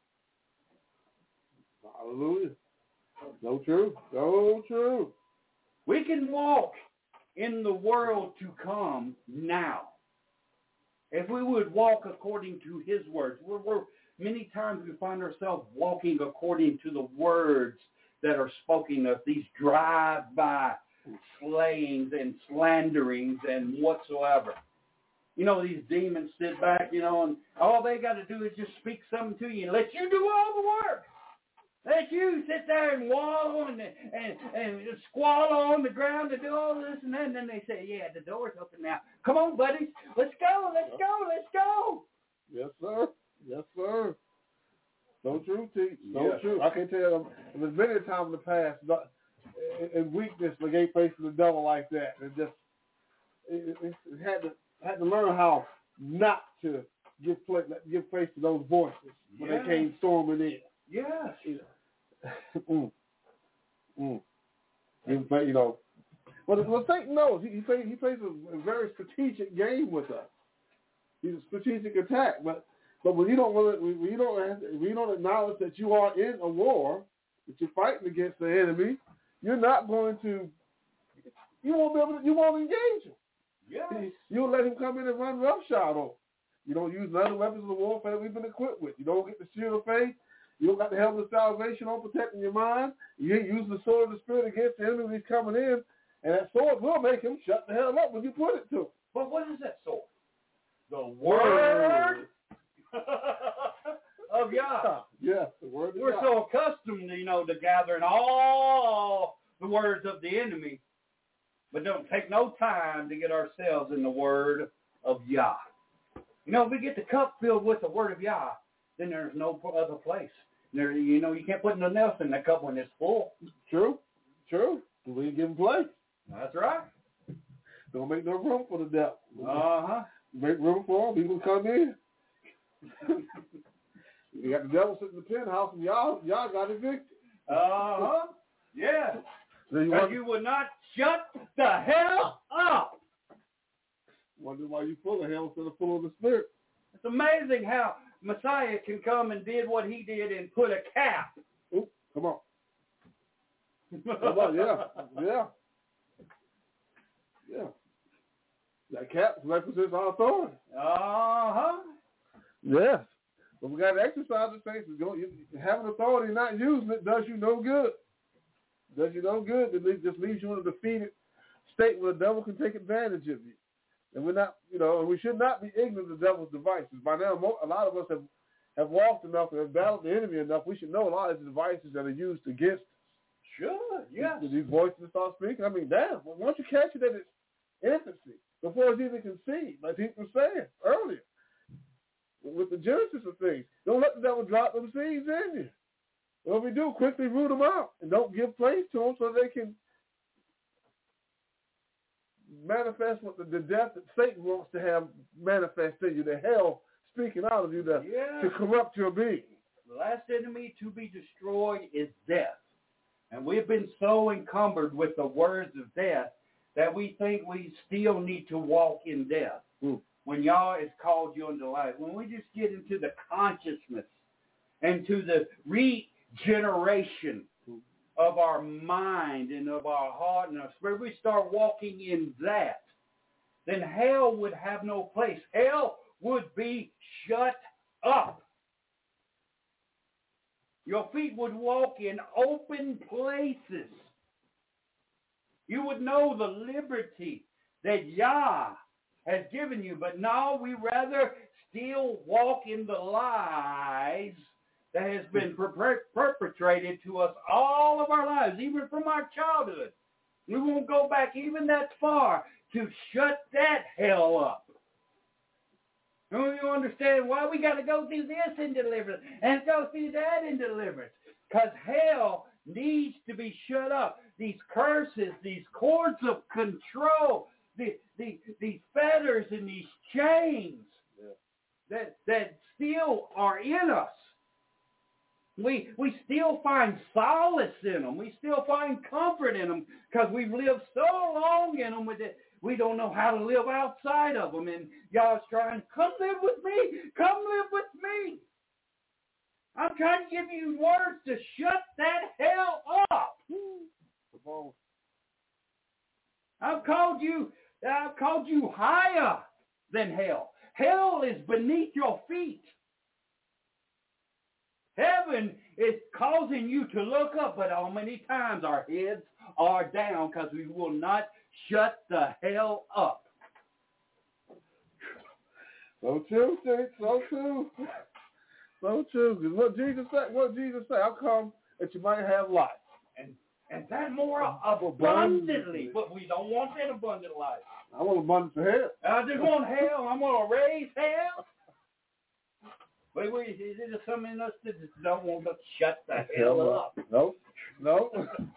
[SPEAKER 3] Hallelujah. So true. So true.
[SPEAKER 4] We can walk in the world to come now. If we would walk according to his words. We're, we're, many times we find ourselves walking according to the words that are spoken of, these drive-by slayings and slanderings and whatsoever. You know, these demons sit back, you know, and all they got to do is just speak something to you and let you do all the work. Let you sit there and wallow and, and, and squall on the ground to do all this and that. And then they say, yeah, the door's open now. Come on, buddies. Let's go. Let's go. Let's go.
[SPEAKER 3] Yes, sir. Yes, sir. So true, T. So
[SPEAKER 4] yes.
[SPEAKER 3] true. I can tell you, there's many times in the past, in weakness, they gave face to the devil like that. It just, it, it, it had to had to learn how not to give place, give face to those voices when yes. they came storming in.
[SPEAKER 4] Yes.
[SPEAKER 3] mm. Mm. You know, but well, Satan knows he he plays he plays a, a very strategic game with us. He's a strategic attack, but but when you don't when you don't when you don't acknowledge that you are in a war, that you're fighting against the enemy, you're not going to. You won't be able to. You won't engage him.
[SPEAKER 4] Yes.
[SPEAKER 3] You'll let him come in and run roughshod on. You don't use none of the weapons of warfare that we've been equipped with. You don't get the shield of faith. You don't got the helmet of salvation on protecting your mind. You ain't using the sword of the Spirit against the enemy when he's coming in. And that sword will make him shut the hell up when you put it to him.
[SPEAKER 4] But what is that sword? The word of Yah.
[SPEAKER 3] Yes, the word of
[SPEAKER 4] We're
[SPEAKER 3] Yah.
[SPEAKER 4] so accustomed, you know, to gathering all the words of the enemy, but don't take no time to get ourselves in the word of Yah. You know, if we get the cup filled with the word of Yah, then there's no other place. There, you know, you can't put nothing else in that cup when it's full.
[SPEAKER 3] True, true. We give him place.
[SPEAKER 4] That's right.
[SPEAKER 3] Don't make no room for the devil.
[SPEAKER 4] Uh-huh.
[SPEAKER 3] Make room for him. He will come in. You got the devil sitting in the penthouse, and y'all, y'all got evicted.
[SPEAKER 4] Uh-huh. Yeah.
[SPEAKER 3] So you,
[SPEAKER 4] wonder, you would not shut the hell up.
[SPEAKER 3] Wonder why you full of hell instead of full of the Spirit.
[SPEAKER 4] It's amazing how Messiah can come and did what he did and put a cap.
[SPEAKER 3] Ooh, come on. Come on, yeah, yeah, yeah. That cap represents our authority.
[SPEAKER 4] Uh-huh.
[SPEAKER 3] Yes. But we got to exercise the things. Having authority and not using it does you no good. Does you no good. It just leaves you in a defeated state where the devil can take advantage of you. And we're not, you know, and we should not be ignorant of the devil's devices. By now, a lot of us have, have walked enough and have battled the enemy enough. We should know a lot of the devices that are used against us.
[SPEAKER 4] Sure, yes.
[SPEAKER 3] These, these voices start speaking. I mean, damn, once you catch it at its infancy, before it's even conceived, like he was saying earlier, with the genesis of things, don't let the devil drop them seeds in you. What we do, quickly root them out and don't give place to them so they can manifest what the, the death that Satan wants to have manifest in you, the hell speaking out of you to,
[SPEAKER 4] yeah.
[SPEAKER 3] to corrupt your being.
[SPEAKER 4] The last enemy to be destroyed is death. And we've been so encumbered with the words of death that we think we still need to walk in death.
[SPEAKER 3] Mm.
[SPEAKER 4] When Yah has called you into life. When we just get into the consciousness and to the regeneration of our mind and of our heart and our spirit, we start walking in that, then hell would have no place. Hell would be shut up. Your feet would walk in open places. You would know the liberty that Yah has given you, but now we rather still walk in the lies that has been per- perpetrated to us all of our lives, even from our childhood. We won't go back even that far to shut that hell up. Don't you understand why we got to go through this in deliverance and go through that in deliverance? Because hell needs to be shut up. These curses, these cords of control, the, the, these fetters and these chains yeah. that that still are in us. We we still find solace in them. We still find comfort in them because we've lived so long in them with it. We don't know how to live outside of them. And God's trying, come live with me. Come live with me. I'm trying to give you words to shut that hell up. I've called you, I've called you higher than hell. Hell is beneath your feet. Heaven is causing you to look up, but how many times our heads are down because we will not shut the hell up.
[SPEAKER 3] So true, Steve. So true. So true. Because what Jesus said, what Jesus said, I'll come that you might have life.
[SPEAKER 4] And and that more abundantly. But we don't want that abundant life.
[SPEAKER 3] I want abundance of hell.
[SPEAKER 4] I just want hell. I'm going to raise hell. Wait, wait, is there something in us that just don't want to shut the hell up?
[SPEAKER 3] No, no.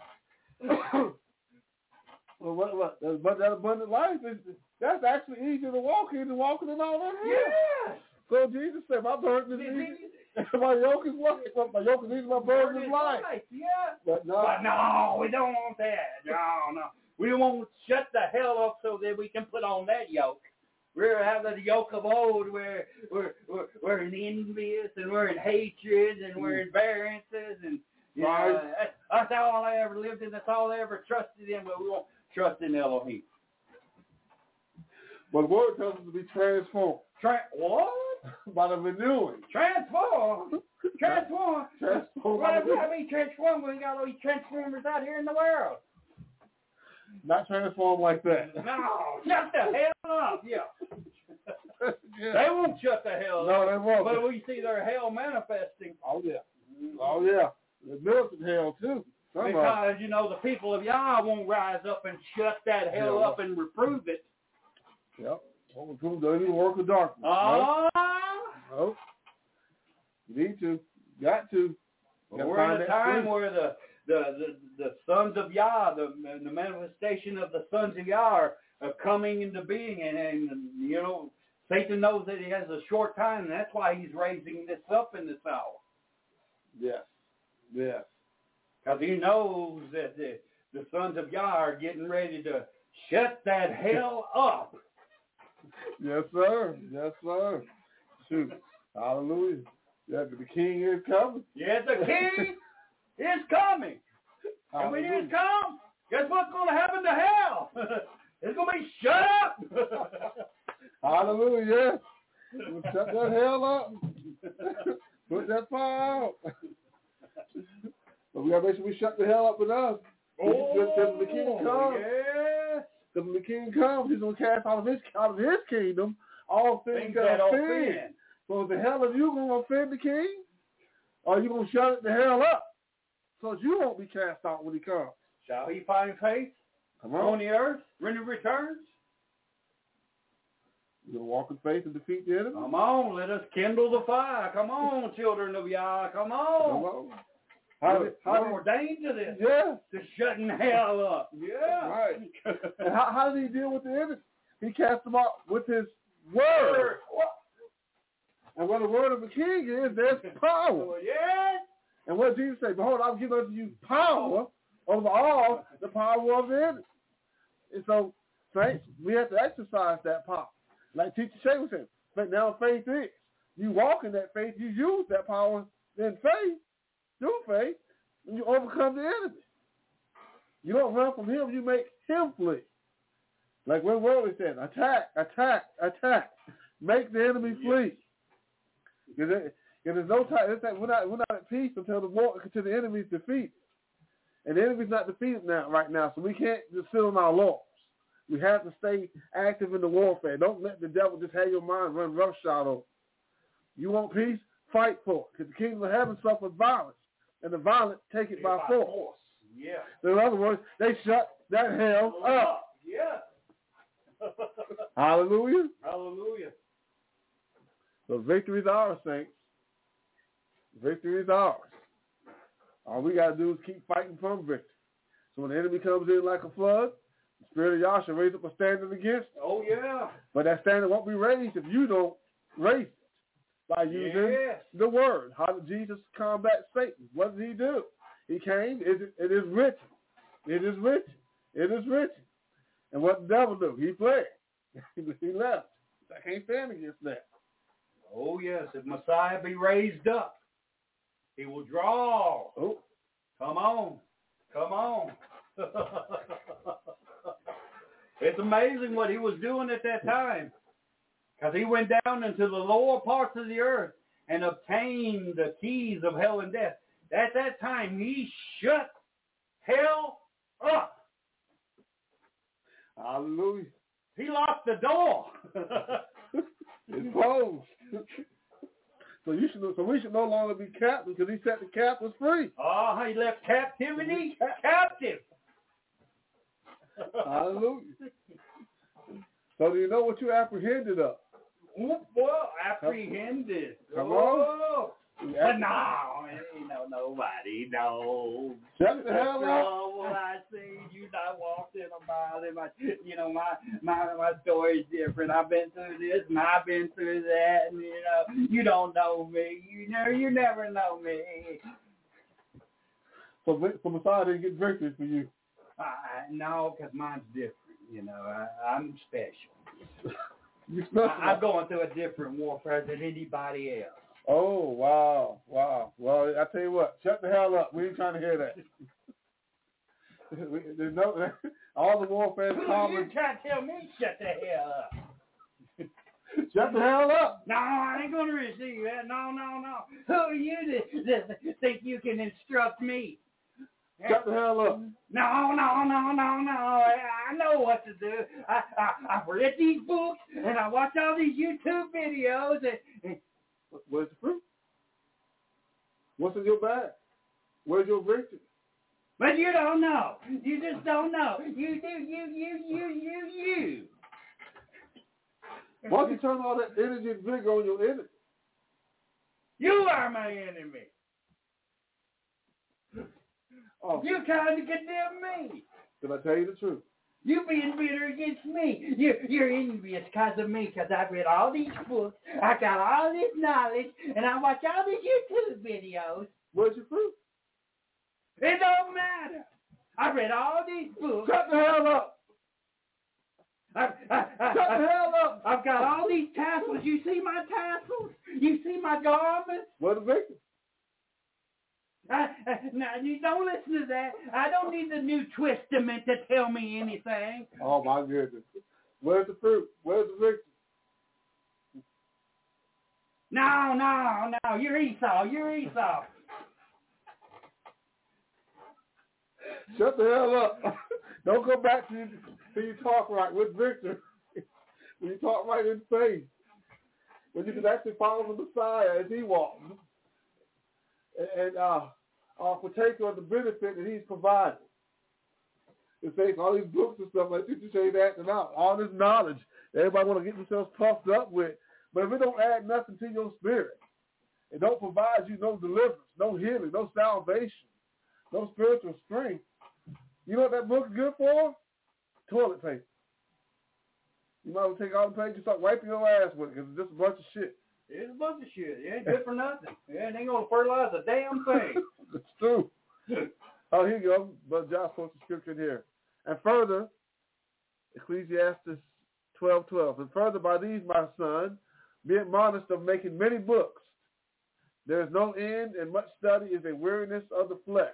[SPEAKER 3] Well, what, what, but that abundant life, is that's actually easier to walk in than walking in all that hell.
[SPEAKER 4] Yes.
[SPEAKER 3] So Jesus said, my burden is easy. My yoke is light. My yoke is easy, my burden is light.
[SPEAKER 4] Yeah.
[SPEAKER 3] But no.
[SPEAKER 4] But no, we don't want that. No, no. We won't shut the hell up so that we can put on that yoke. We're having the yoke of old where we're, we're, we're in envious and we're in hatred and we're in variances. And you
[SPEAKER 3] right.
[SPEAKER 4] know, that's, that's all I ever lived in. That's all I ever trusted in. But we won't trust in Elohim.
[SPEAKER 3] But the word tells us to be transformed.
[SPEAKER 4] Tra- what?
[SPEAKER 3] By the renewing.
[SPEAKER 4] Transform? Transform?
[SPEAKER 3] Transform.
[SPEAKER 4] Why do we have to be transformed when we got all these transformers out here in the world?
[SPEAKER 3] Not transformed like that.
[SPEAKER 4] No, shut the hell up, yeah.
[SPEAKER 3] Yeah.
[SPEAKER 4] They won't shut the hell
[SPEAKER 3] no,
[SPEAKER 4] up.
[SPEAKER 3] No, they won't.
[SPEAKER 4] But we see their hell manifesting.
[SPEAKER 3] Oh, yeah. Oh, yeah. The militant hell, too. Some
[SPEAKER 4] because, you know, the people of Yah won't rise up and shut that hell
[SPEAKER 3] yeah.
[SPEAKER 4] up and reprove it.
[SPEAKER 3] Yep. Won't reprove the evil work of darkness.
[SPEAKER 4] Oh.
[SPEAKER 3] No. No. You need to. Got to.
[SPEAKER 4] Well, we're in a time truth. where the The, the the sons of Yah, the the manifestation of the sons of Yah are, are coming into being, and, and you know Satan knows that he has a short time, and that's why he's raising this up in this hour.
[SPEAKER 3] Yes, yes,
[SPEAKER 4] because he knows that the the sons of Yah are getting ready to shut that hell up.
[SPEAKER 3] Yes, sir. Yes, sir. Shoot, hallelujah! Yeah, the king is coming.
[SPEAKER 4] Yeah, the king. It's coming. And when it comes, guess what's going to happen to hell? It's going to be shut up.
[SPEAKER 3] Hallelujah. We'll shut that hell up. Put that fire out. But we got to make sure we shut the hell up with us.
[SPEAKER 4] Oh,
[SPEAKER 3] because when the king comes,
[SPEAKER 4] yeah.
[SPEAKER 3] Because when the king comes, he's going to cast out of his, out of his kingdom all things,
[SPEAKER 4] things
[SPEAKER 3] that,
[SPEAKER 4] that
[SPEAKER 3] offend.
[SPEAKER 4] offend.
[SPEAKER 3] So the hell are you going to offend the king? Or are you going to shut it the hell up? So you won't be cast out when he comes.
[SPEAKER 4] Shall he find faith
[SPEAKER 3] Come on.
[SPEAKER 4] on the earth when he returns?
[SPEAKER 3] You're going to walk in faith and defeat the enemy?
[SPEAKER 4] Come on, let us kindle the fire. Come on, children of Yah. Come on.
[SPEAKER 3] Come on. How,
[SPEAKER 4] We're,
[SPEAKER 3] how
[SPEAKER 4] we're ordained to this.
[SPEAKER 3] Yeah.
[SPEAKER 4] To shutting hell up. Yeah.
[SPEAKER 3] Right. And how, how did he deal with the enemy? He cast them out with his word. And where the word of the king is, there's power.
[SPEAKER 4] Yes.
[SPEAKER 3] And what did Jesus say? Behold, I'll give unto you power over all the power of the enemy. And so, saints, we have to exercise that power. Like Teacher Shay was saying, but now faith is. You walk in that faith, you use that power in faith, through faith, and you overcome the enemy. You don't run from him, you make him flee. Like when Worldly said, attack, attack, attack. Make the enemy flee. Because it, there's no time, it's like we're not we're not at peace until the war until the enemy's defeated. And the enemy's not defeated now right now, so we can't just sit on our laurels. We have to stay active in the warfare. Don't let the devil just have your mind run roughshod over. You want peace? Fight for it. Because the kingdom of heaven suffers violence, and the violent take it by, by force. force.
[SPEAKER 4] Yeah.
[SPEAKER 3] So in other words, they shut that hell up.
[SPEAKER 4] Yeah.
[SPEAKER 3] Hallelujah.
[SPEAKER 4] Hallelujah.
[SPEAKER 3] So victory is ours, saints. Victory is ours. All we got to do is keep fighting from victory. So when the enemy comes in like a flood, the Spirit of Yah shall raise up a standard against it.
[SPEAKER 4] Oh, yeah.
[SPEAKER 3] But that standard won't be raised if you don't raise it by using
[SPEAKER 4] yes.
[SPEAKER 3] the word. How did Jesus combat Satan? What did he do? He came, it, it is written. It is written. It is written. And what did the devil do? He fled. He left. I can't stand against that.
[SPEAKER 4] Oh, yes. If Messiah be raised up, he will draw.
[SPEAKER 3] Oh.
[SPEAKER 4] Come on. Come on. It's amazing what he was doing at that time. Because he went down into the lower parts of the earth and obtained the keys of hell and death. At that time, he shut hell up.
[SPEAKER 3] Hallelujah.
[SPEAKER 4] He locked the door.
[SPEAKER 3] It's closed. So you should. So we should no longer be captives because he set the captives free.
[SPEAKER 4] Oh, he left captivity captive.
[SPEAKER 3] Hallelujah. So do you know what you apprehended of?
[SPEAKER 4] Well, apprehended.
[SPEAKER 3] Come
[SPEAKER 4] on.
[SPEAKER 3] You
[SPEAKER 4] but no, ain't no nobody knows.
[SPEAKER 3] Shut the hell up.
[SPEAKER 4] Oh, well, I see you not walked in about it. My, you know, my my my story's different. I've been through this and I've been through that, and you know, you don't know me. You know, you never know me. So,
[SPEAKER 3] so Messiah didn't get victory for you.
[SPEAKER 4] Uh, no, because mine's different. You know, I, I'm special.
[SPEAKER 3] You special.
[SPEAKER 4] I, I'm going through a different warfare than anybody else.
[SPEAKER 3] Oh, wow, wow. Well, I tell you what, shut the hell up. We ain't trying to hear that. There's no, all the warfare is common.
[SPEAKER 4] You trying to tell me shut the hell up?
[SPEAKER 3] Shut the hell up.
[SPEAKER 4] No, I ain't going to receive that. No, no, no. Who are you to, to think you can instruct me?
[SPEAKER 3] Shut the hell up.
[SPEAKER 4] No, no, no, no, no. I, I know what to do. I, I, I've read these books, and I watch all these YouTube videos, and, and
[SPEAKER 3] where's the fruit? What's in your bag? Where's your victory?
[SPEAKER 4] But you don't know. You just don't know. You do, you, you, you, you, you.
[SPEAKER 3] Why don't you turn all that energy and vigor on your enemy?
[SPEAKER 4] You are my enemy.
[SPEAKER 3] Oh.
[SPEAKER 4] You trying to condemn me.
[SPEAKER 3] Can I tell you the truth?
[SPEAKER 4] You being bitter against me. You're, you're envious because of me, because I've read all these books, I got all this knowledge, and I watch all these YouTube videos.
[SPEAKER 3] Where's your fruit?
[SPEAKER 4] It don't matter. I read all these books.
[SPEAKER 3] Shut the hell up.
[SPEAKER 4] I, I, I,
[SPEAKER 3] Shut the hell up.
[SPEAKER 4] I've got all these tassels. You see my tassels? You see my garments?
[SPEAKER 3] Where's the victory?
[SPEAKER 4] I, I, now, you don't listen to that. I don't need the New Testament to tell me anything.
[SPEAKER 3] Oh, my goodness. Where's the fruit? Where's the victory?
[SPEAKER 4] No, no, no. You're Esau. You're Esau.
[SPEAKER 3] Shut the hell up. Don't go back to you, till you talk right with Victor. When you talk right in faith. When you can actually follow the Messiah as he walks. And uh, uh, partake of the benefit that he's provided. It takes all these books and stuff like this to say that and out. All this knowledge that everybody want to get themselves puffed up with. But if it don't add nothing to your spirit, it don't provide you no deliverance, no healing, no salvation, no spiritual strength, you know what that book is good for? Toilet paper. You might as well take all the paper and start wiping your ass with it because it's just a bunch of shit.
[SPEAKER 4] It's a bunch of shit. It ain't good for nothing. It ain't going to fertilize a damn thing.
[SPEAKER 3] It's true. Oh, here you go. But Josh posted the scripture in here. And further, Ecclesiastes twelve twelve. And further, by these, my son, be admonished of making many books. There is no end, and much study is a weariness of the flesh.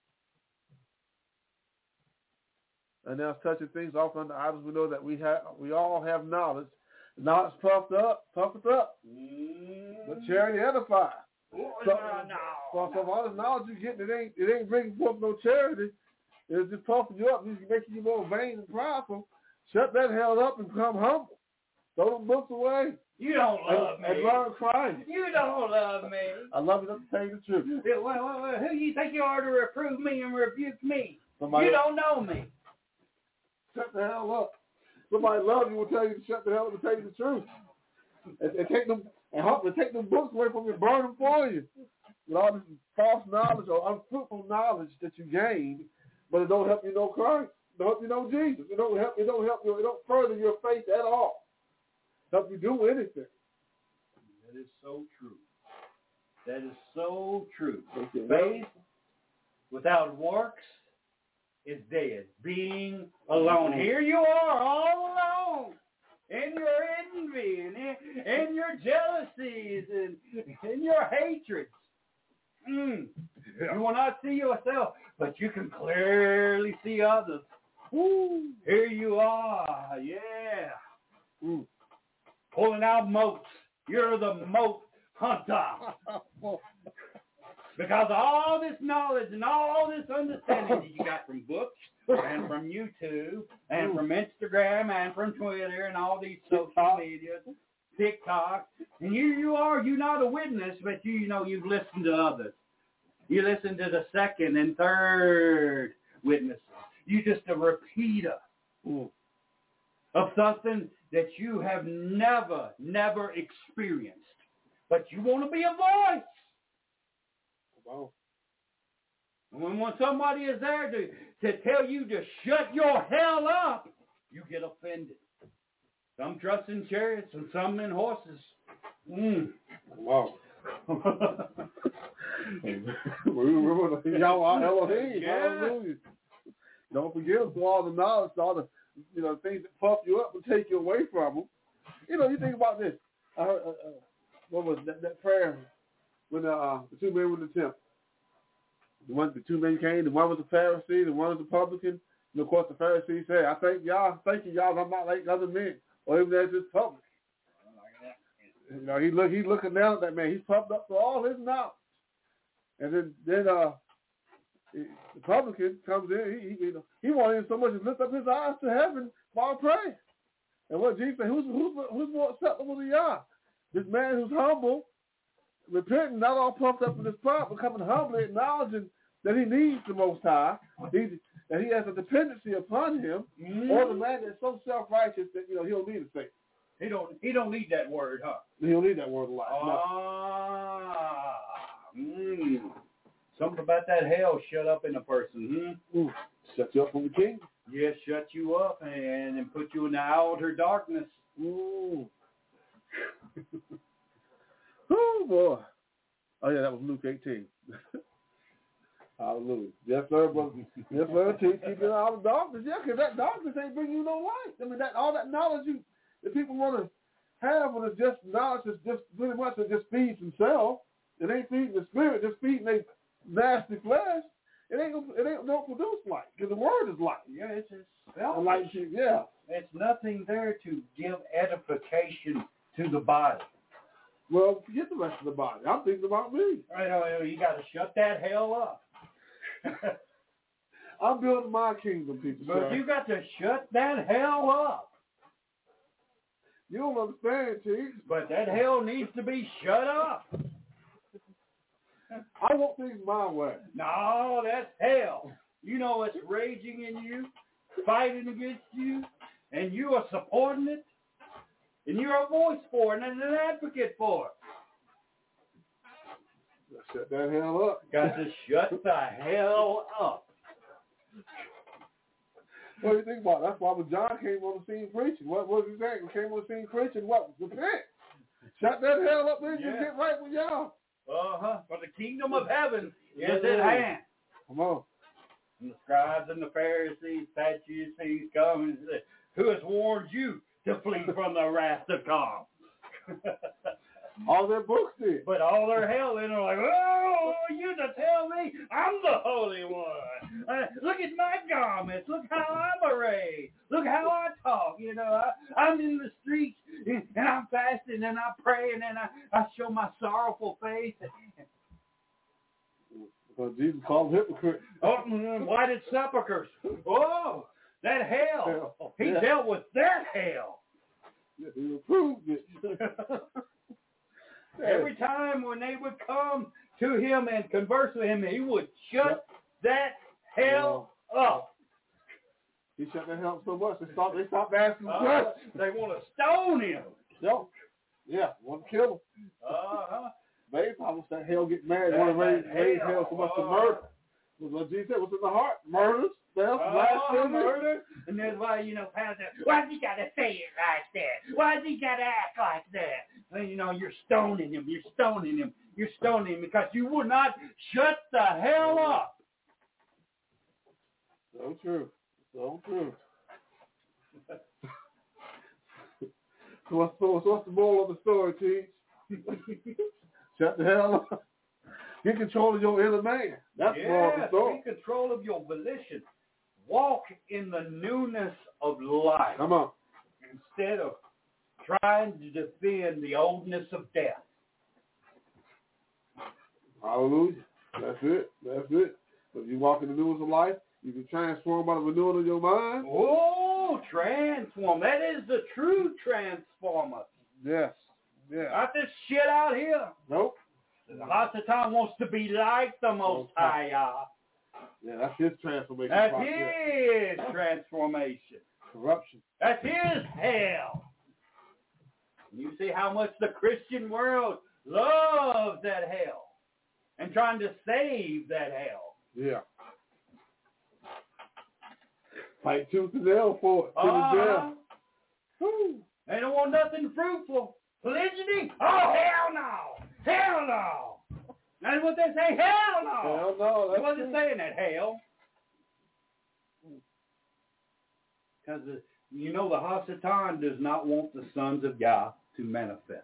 [SPEAKER 3] And now it's touching things off under items. We know that we have, we all have knowledge. Knowledge puffed up, puffed up. Mm. But charity edifies.
[SPEAKER 4] Oh,
[SPEAKER 3] so,
[SPEAKER 4] no, no,
[SPEAKER 3] so, so
[SPEAKER 4] no.
[SPEAKER 3] all this knowledge you get, it ain't it ain't bringing forth no charity. It's just puffing you up. It's making you more vain and prideful. Shut that hell up and become humble. Throw them books away.
[SPEAKER 4] You don't love
[SPEAKER 3] and,
[SPEAKER 4] me.
[SPEAKER 3] And learn Christ.
[SPEAKER 4] You don't love me.
[SPEAKER 3] I love you. Let me tell you the truth.
[SPEAKER 4] Yeah, well, well, well, who do you think you are to reprove me and rebuke me?
[SPEAKER 3] Somebody
[SPEAKER 4] you don't know me.
[SPEAKER 3] Shut the hell up. Somebody loves you will tell you to shut the hell up and tell you the truth. And, and take them and help to take them books away from you, burn them for you. With all this false knowledge or unfruitful knowledge that you gain, but it don't help you know Christ. It don't help you know Jesus. It don't help. It don't help you. It don't further your faith at all. Help you do anything.
[SPEAKER 4] That is so true. That is so true.
[SPEAKER 3] Okay.
[SPEAKER 4] Faith without works is dead. Being alone. Here you are, all alone. In your envy, and in, in your jealousies, and in your hatreds. Mm. You will not see yourself, but you can clearly see others. Woo. Here you are, yeah. Mm. Pulling out moats. You're the moat hunter. Because all this knowledge and all this understanding that you got from books and from YouTube and from Instagram and from Twitter and all these social media, TikTok, and here you are, you're not a witness, but you, you know you've listened to others. You listen to the second and third witnesses. You're just a repeater mm. of something that you have never, never experienced. But you want to be a voice.
[SPEAKER 3] Wow.
[SPEAKER 4] When, when somebody is there to, to tell you to shut your hell up, you get offended. Some trust in chariots and some in horses. Mm.
[SPEAKER 3] Wow. Remember, Yahweh Elohim.
[SPEAKER 4] Yeah.
[SPEAKER 3] Hallelujah. Don't forget to all the knowledge, all the you know things that puff you up and take you away from them. You know, you think about this. I heard, uh, uh, what was that, that prayer when uh, the two men were in the temple? The one, the two men came. The one was a Pharisee. The one was a publican. And of course, the Pharisee said, "I thank y'all, thank you, y'all. I'm not like other men, or even as this publican." You know, he look, he's looking down at that man. He's pumped up for all his knowledge. And then, then uh, the publican comes in. He, he, you know, he wanted so much to lift up his eyes to heaven while praying. And what Jesus said, who's, who's, who's more acceptable to y'all? This man who's humble, repenting, not all pumped up in his pride, but coming humbly, acknowledging that he needs the Most High, he, that he has a dependency upon him, mm. or the man that's so self-righteous that, you know, he don't need a Savior.
[SPEAKER 4] He don't, he don't need that word, huh?
[SPEAKER 3] He don't need that word of life.
[SPEAKER 4] Ah, no. mm. Something about that hell shut up in a person. Hmm?
[SPEAKER 3] Ooh, shut you up from the king.
[SPEAKER 4] Yes, shut you up and, and put you in the outer darkness.
[SPEAKER 3] Ooh. Oh, boy. Oh, yeah, that was Luke eighteen. Hallelujah. Yes, sir, brother. Yes, sir. Keep it out of darkness. Yeah, because that darkness ain't bringing you no light. I mean, that all that knowledge you that people want to have when it's just knowledge is just pretty much it just feeds themselves. It ain't feeding the spirit, just feeding their nasty flesh. It ain't it ain't don't produce light because the word is light.
[SPEAKER 4] Yeah, it's just
[SPEAKER 3] light. Yeah,
[SPEAKER 4] it's nothing there to give edification to the body.
[SPEAKER 3] Well, forget the rest of the body. I'm thinking about me.
[SPEAKER 4] Right, you got to shut that hell up.
[SPEAKER 3] I'm building my kingdom, people.
[SPEAKER 4] But
[SPEAKER 3] sir.
[SPEAKER 4] You got to shut that hell up.
[SPEAKER 3] You don't understand, Chief.
[SPEAKER 4] But that hell needs to be shut up.
[SPEAKER 3] I want things my way.
[SPEAKER 4] No, that's hell. You know it's raging in you, fighting against you, and you are supporting it, and you're a voice for it and an advocate for it.
[SPEAKER 3] Shut that hell up.
[SPEAKER 4] Got to shut the hell up.
[SPEAKER 3] What do you think about it? That's why when John came on the scene preaching, what was he saying? He came on the scene preaching, what? Repent. Shut that hell up, then
[SPEAKER 4] Yeah.
[SPEAKER 3] you get right with y'all.
[SPEAKER 4] Uh-huh. For the kingdom of heaven is
[SPEAKER 3] Yeah.
[SPEAKER 4] at hand.
[SPEAKER 3] Come on.
[SPEAKER 4] And the scribes and the Pharisees, Sadducees come and say, who has warned you to flee from the wrath to come?
[SPEAKER 3] All their books did.
[SPEAKER 4] But all their hell in are like, oh, you to tell me I'm the Holy One. Uh, look at my garments. Look how I'm arrayed. Look how I talk. You know, I, I'm in the streets and I'm fasting and I pray and then I, I show my sorrowful face.
[SPEAKER 3] Because Jesus called them hypocrites.
[SPEAKER 4] Oh, whited sepulchres. Oh, that hell.
[SPEAKER 3] Hell.
[SPEAKER 4] He
[SPEAKER 3] Yeah.
[SPEAKER 4] dealt with that hell.
[SPEAKER 3] Yeah, he approved it.
[SPEAKER 4] Every time when they would come to him and converse with him, he would shut that hell up.
[SPEAKER 3] He shut that hell up so much, they stopped, they stopped asking
[SPEAKER 4] Uh,
[SPEAKER 3] questions.
[SPEAKER 4] they want to stone him.
[SPEAKER 3] No. Yeah, want to kill him.
[SPEAKER 4] Uh-huh.
[SPEAKER 3] They probably said hell get married. Want to raise, raise hell so much to murder. Was what Jesus said. What's in the heart? Murders, theft,
[SPEAKER 4] Uh,
[SPEAKER 3] blasphemy.
[SPEAKER 4] murder. And that's why, you know, Pastor, why's he got to say it like that? Why's he got to act like that? And, you know, you're stoning him. You're stoning him. You're stoning him because you would not shut the hell up.
[SPEAKER 3] So true. So true. so, what's, so what's the moral of the story, Teach? Shut the hell up. Get control of your inner man. That's the moral of the
[SPEAKER 4] Yes,
[SPEAKER 3] story.
[SPEAKER 4] take control of your volition. Walk in the newness of life
[SPEAKER 3] Come on.
[SPEAKER 4] instead of trying to defend the oldness of death.
[SPEAKER 3] Hallelujah. That's it. That's it. If you walk in the newness of life, you can transform by the renewal of your mind.
[SPEAKER 4] Oh, transform. That is the true transformer.
[SPEAKER 3] Yes. Yeah.
[SPEAKER 4] Not this shit out here.
[SPEAKER 3] Nope.
[SPEAKER 4] The Hasatan wants to be like the Most High Yah.
[SPEAKER 3] Yeah, that's his transformation
[SPEAKER 4] That's
[SPEAKER 3] process.
[SPEAKER 4] his transformation.
[SPEAKER 3] Corruption.
[SPEAKER 4] That's his hell. You see how much the Christian world loves that hell and trying to save that hell.
[SPEAKER 3] Yeah. Fight tooth and nail for it. To
[SPEAKER 4] Uh-huh.
[SPEAKER 3] the death. Woo.
[SPEAKER 4] They don't want nothing fruitful. Polygyny? Oh, hell no. Hell no. That's what they say. Hell no.
[SPEAKER 3] Hell no. That's
[SPEAKER 4] What is
[SPEAKER 3] true.
[SPEAKER 4] it saying that hell? Because, you know, the Hasatan does not want the sons of Yah to manifest.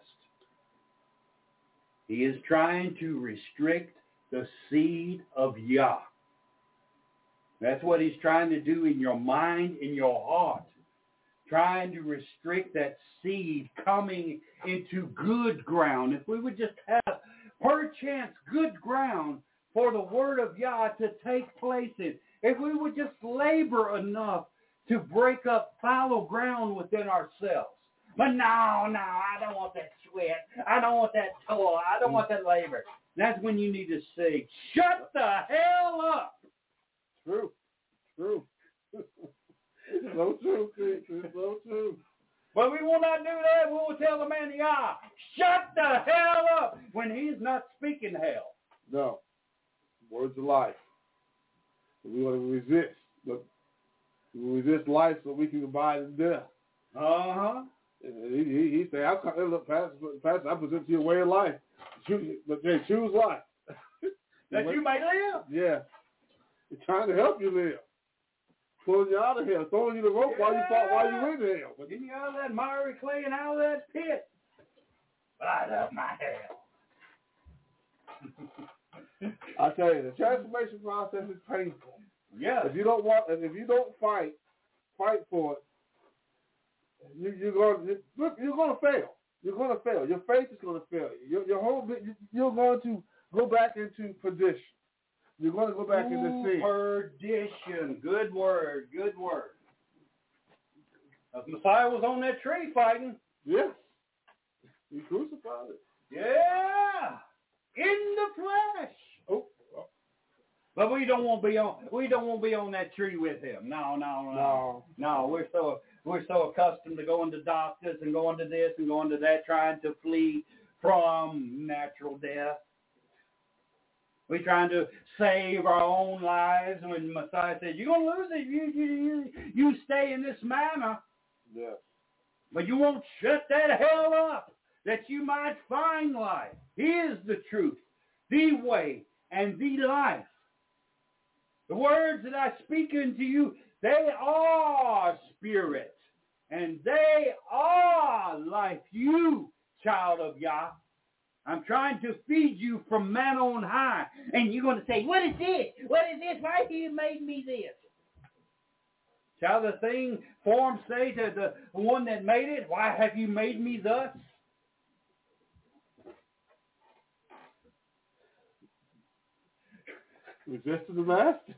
[SPEAKER 4] He is trying to restrict the seed of Yah. That's what he's trying to do in your mind, in your heart. Trying to restrict that seed coming into good ground. If we would just have, perchance, good ground for the word of Yah to take place in. If we would just labor enough to break up fallow ground within ourselves. But no, no, I don't want that sweat. I don't want that toil. I don't want that labor. That's when you need to say, shut the hell up.
[SPEAKER 3] True. True. So true, Chris. It's so true.
[SPEAKER 4] But we will not do that. We will tell the man, Yah, shut the hell up when he's not speaking hell.
[SPEAKER 3] No. Words of life. We want to resist. But we resist life so we can abide in death.
[SPEAKER 4] Uh-huh.
[SPEAKER 3] And he, he, he said, I'm coming, look, Pastor, Pastor, I present to you a way of life. Choose, but they choose life.
[SPEAKER 4] That you may live.
[SPEAKER 3] Yeah. He's trying to help you live. Pulling you out of hell, throwing you the rope
[SPEAKER 4] Yeah.
[SPEAKER 3] while you thought while you were in hell. But
[SPEAKER 4] Getting you out of that miry clay and out of that pit. But I love my hell.
[SPEAKER 3] I tell you, the transformation process is painful.
[SPEAKER 4] Yeah.
[SPEAKER 3] If you don't want, if you don't fight, fight for it, you, you're going, to, you're going to fail. You're going to fail. Your faith is going to fail you. Your, your whole, you're going to go back into perdition. You're going to go back into sin.
[SPEAKER 4] Perdition. Good word. Good word. The Messiah was on that tree fighting.
[SPEAKER 3] Yes. He crucified it.
[SPEAKER 4] Yeah. In the flesh.
[SPEAKER 3] Oh.
[SPEAKER 4] But we don't want to be on. We don't want to be on that tree with him. No, no, no,
[SPEAKER 3] No.
[SPEAKER 4] no. We're so we're so accustomed to going to doctors and going to this and going to that, trying to flee from natural death. We're trying to save our own lives. And when Messiah said, you're going to lose it. You, you, you, you stay in this manner.
[SPEAKER 3] Yes.
[SPEAKER 4] But you won't shut that hell up that you might find life. He is the truth, the way, and the life. The words that I speak unto you, they are spirit. And they are life. You, child of Yah. I'm trying to feed you from man on high. And you're going to say, what is this? What is this? Why have you made me this? Shall the thing form say to the one that made it, why have you made me thus?
[SPEAKER 3] Resist the master.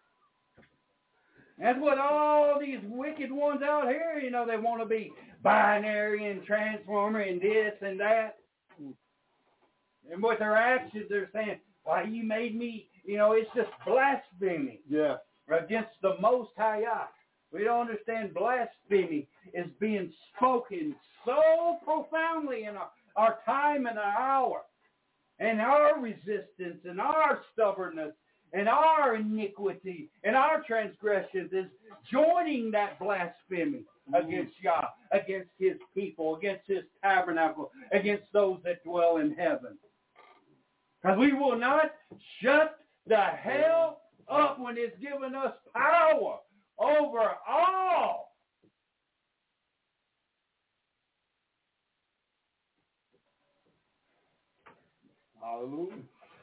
[SPEAKER 4] That's what all these wicked ones out here, you know, they want to be binary and transformer and this and that. And with their actions, they're saying, why you made me, you know, it's just blasphemy.
[SPEAKER 3] Yeah.
[SPEAKER 4] Against the Most High Yah. We don't understand blasphemy is being spoken so profoundly in our, our time and our hour. And our resistance and our stubbornness and our iniquity and our transgressions is joining that blasphemy against Yah, against his people, against his tabernacle, against those that dwell in heaven. Because we will not shut the hell up when it's given us power over all.
[SPEAKER 3] Hallelujah.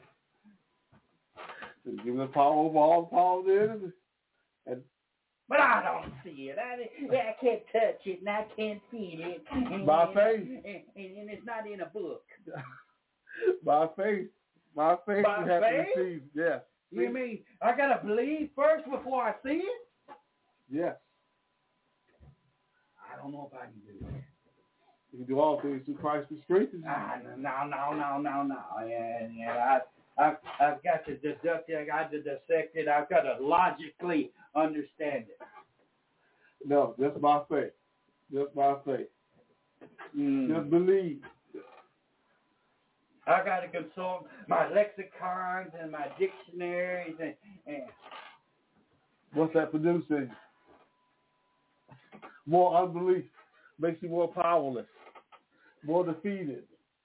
[SPEAKER 3] He's given us power over all the power of the enemy. And
[SPEAKER 4] But I don't see it. I, I can't touch it and I can't feel it. And,
[SPEAKER 3] by faith.
[SPEAKER 4] And, and, and it's not in a book.
[SPEAKER 3] By faith. By faith
[SPEAKER 4] By
[SPEAKER 3] you have
[SPEAKER 4] faith?
[SPEAKER 3] to receive. Yes.
[SPEAKER 4] You mean I got to believe first before I see it?
[SPEAKER 3] Yes.
[SPEAKER 4] I don't know if I can do that.
[SPEAKER 3] You can do all things through Christ who strengthens you.
[SPEAKER 4] Ah, no, no, no, no, no. Yeah, yeah. I, I've, I've got to deduct it. I got to dissect it. I've got to logically understand it.
[SPEAKER 3] No, just by faith. Just by faith.
[SPEAKER 4] Mm.
[SPEAKER 3] Just believe.
[SPEAKER 4] I got to consult my lexicons and my dictionaries and, and
[SPEAKER 3] what's that producing? More unbelief makes you more powerless, more defeated.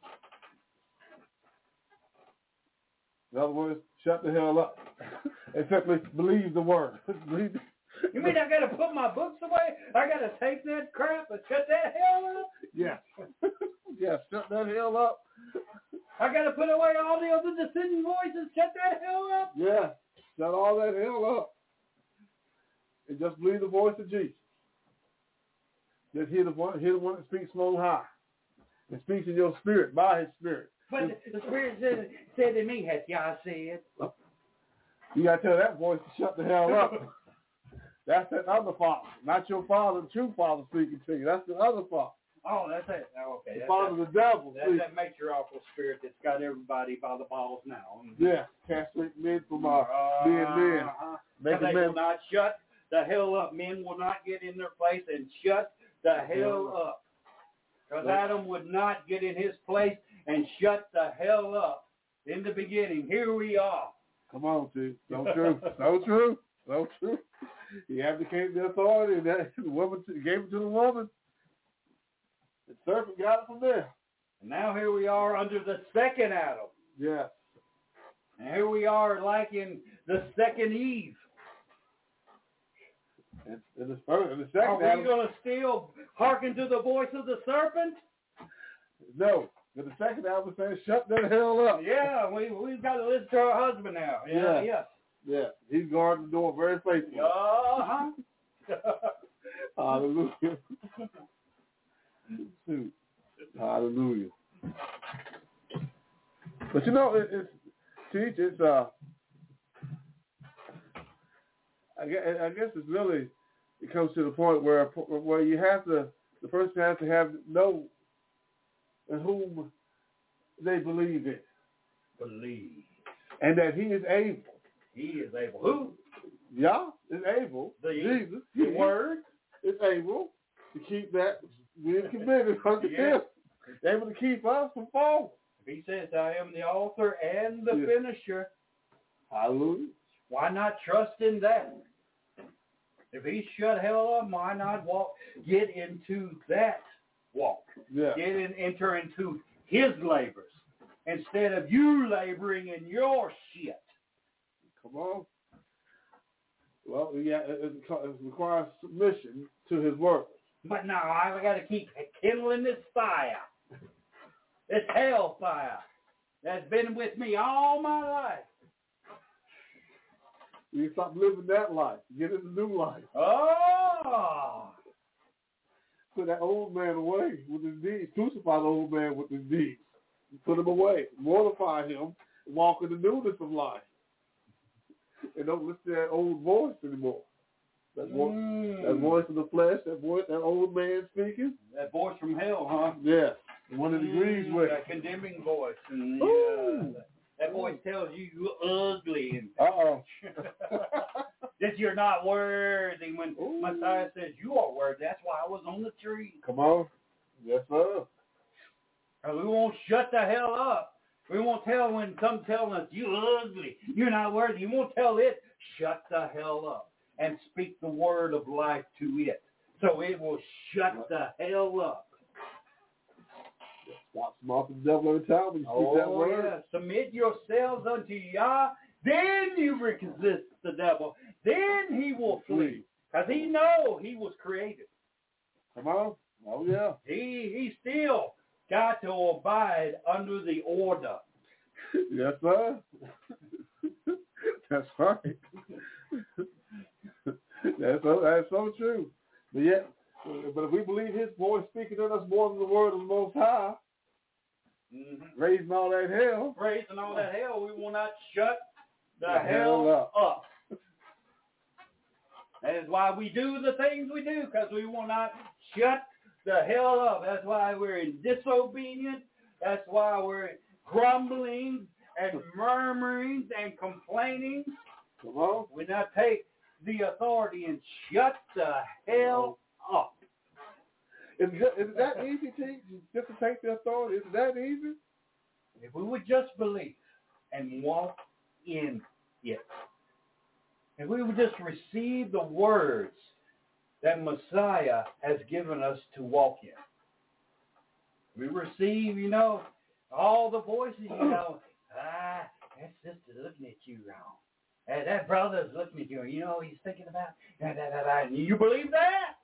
[SPEAKER 3] In other words, shut the hell up and simply believe the word. Believe.
[SPEAKER 4] You mean I got to put my books away? I got to take that crap and shut that hell up?
[SPEAKER 3] Yes. Yes, shut that hell up.
[SPEAKER 4] I got to put away all the other dissenting voices, shut that hell up?
[SPEAKER 3] Yeah, shut all that hell up. And just believe the voice of Jesus. Just hear the one, hear the one that speaks from on high. And speaks in your spirit, by his spirit.
[SPEAKER 4] But the Spirit said, said to me, has Yah said?
[SPEAKER 3] You got to tell that voice to shut the hell up. That's that other father, not your father, the true father speaking to you. That's the other father.
[SPEAKER 4] Oh, that's it. Oh, okay.
[SPEAKER 3] The
[SPEAKER 4] That's
[SPEAKER 3] father
[SPEAKER 4] that,
[SPEAKER 3] of the devil.
[SPEAKER 4] That's that matriarchal spirit that's got everybody by the balls now.
[SPEAKER 3] Yeah, castrate men from uh, being men.
[SPEAKER 4] Uh-huh.
[SPEAKER 3] Make
[SPEAKER 4] they
[SPEAKER 3] men.
[SPEAKER 4] will not shut the hell up. Men will not get in their place and shut the hell up. Because Adam would not get in his place and shut the hell up in the beginning. Here we are.
[SPEAKER 3] Come on, T. So true. So true. So true. He abdicated the authority, and that the woman gave it to the woman. The serpent got it from there.
[SPEAKER 4] And now here we are under the second Adam.
[SPEAKER 3] Yeah.
[SPEAKER 4] And here we are like in the second Eve.
[SPEAKER 3] And, and, the, first, and the second
[SPEAKER 4] Are we
[SPEAKER 3] Adam.
[SPEAKER 4] going to still hearken to the voice of the serpent?
[SPEAKER 3] No. But the second Adam says, shut that hell up.
[SPEAKER 4] Yeah, we, we've got to listen to our husband now. Yeah,
[SPEAKER 3] Yeah.
[SPEAKER 4] yes.
[SPEAKER 3] Yeah. He's guarding the door very faithfully.
[SPEAKER 4] Uh-huh.
[SPEAKER 3] Hallelujah. Hallelujah. But you know, it, it's teach. It's uh, I guess, I guess it's really it comes to the point where where you have to the person has to have know in whom they believe in,
[SPEAKER 4] Believe.
[SPEAKER 3] and that he is able.
[SPEAKER 4] He is able. Who?
[SPEAKER 3] Yeah, is able.
[SPEAKER 4] The,
[SPEAKER 3] Jesus,
[SPEAKER 4] the
[SPEAKER 3] he
[SPEAKER 4] word.
[SPEAKER 3] is able to keep that being committed unto
[SPEAKER 4] Yeah.
[SPEAKER 3] him. Able to keep us from falling.
[SPEAKER 4] He says, I am the author and the
[SPEAKER 3] Yeah.
[SPEAKER 4] finisher
[SPEAKER 3] Hallelujah.
[SPEAKER 4] Why not trust in that? If he shut hell up, why not walk, get into that walk?
[SPEAKER 3] Yeah.
[SPEAKER 4] Get in, enter into his labors instead of you laboring in your shit.
[SPEAKER 3] Come on. Well, yeah, it, it requires submission to his word.
[SPEAKER 4] But now I got to keep kindling this fire, this hell fire that's been with me all my life.
[SPEAKER 3] You stop living that life. Get into new life.
[SPEAKER 4] Oh!
[SPEAKER 3] Put that old man away with his deeds. Crucify the old man with his deeds. Put him away. Mortify him. Walk in the newness of life. And don't listen to that old voice anymore. That voice,
[SPEAKER 4] Mm.
[SPEAKER 3] that voice of the flesh, that voice, that old man speaking.
[SPEAKER 4] That voice from hell, huh?
[SPEAKER 3] Yeah. The one that agrees
[SPEAKER 4] Mm,
[SPEAKER 3] with.
[SPEAKER 4] that condemning voice. And
[SPEAKER 3] Ooh.
[SPEAKER 4] yeah, that voice tells you you're ugly and
[SPEAKER 3] Uh-oh.
[SPEAKER 4] that you're not worthy. When
[SPEAKER 3] Ooh.
[SPEAKER 4] Messiah says you are worthy, that's why I was on the tree.
[SPEAKER 3] Come on. Yes, sir.
[SPEAKER 4] And we won't shut the hell up. We won't tell when come telling us you're ugly, you're not worthy. You won't tell it, shut the hell up and speak the word of life to it. So it will shut the hell up.
[SPEAKER 3] Stop smart the devil every time when you speak that
[SPEAKER 4] Oh,
[SPEAKER 3] word.
[SPEAKER 4] yeah. Submit yourselves unto Yah, then you resist the devil. Then he will flee. Because he know he was created.
[SPEAKER 3] Come on. Oh, yeah.
[SPEAKER 4] He he still got to abide under the order.
[SPEAKER 3] Yes, sir. That's right. That's so, that's so true. But yet, but if we believe his voice speaking to us more than the word of the Most High,
[SPEAKER 4] Mm-hmm.
[SPEAKER 3] raising all that hell,
[SPEAKER 4] Raising all that hell, we will not shut the,
[SPEAKER 3] The
[SPEAKER 4] hell,
[SPEAKER 3] hell up.
[SPEAKER 4] up. That is why we do the things we do, because we will not shut the hell up. That's why we're in disobedience. That's why we're grumbling and murmuring and complaining.
[SPEAKER 3] come on.
[SPEAKER 4] We not take the authority and shut the hell up.
[SPEAKER 3] Is it, is it that easy, T, just to take the authority? Is it that easy?
[SPEAKER 4] If we would just believe and walk in it. If we would just receive the words that Messiah has given us to walk in. We receive, you know, all the voices, you know, ah, that sister's looking at you wrong. That, that brother's looking at you, you know, he's thinking about, da, da, da, da. You believe that?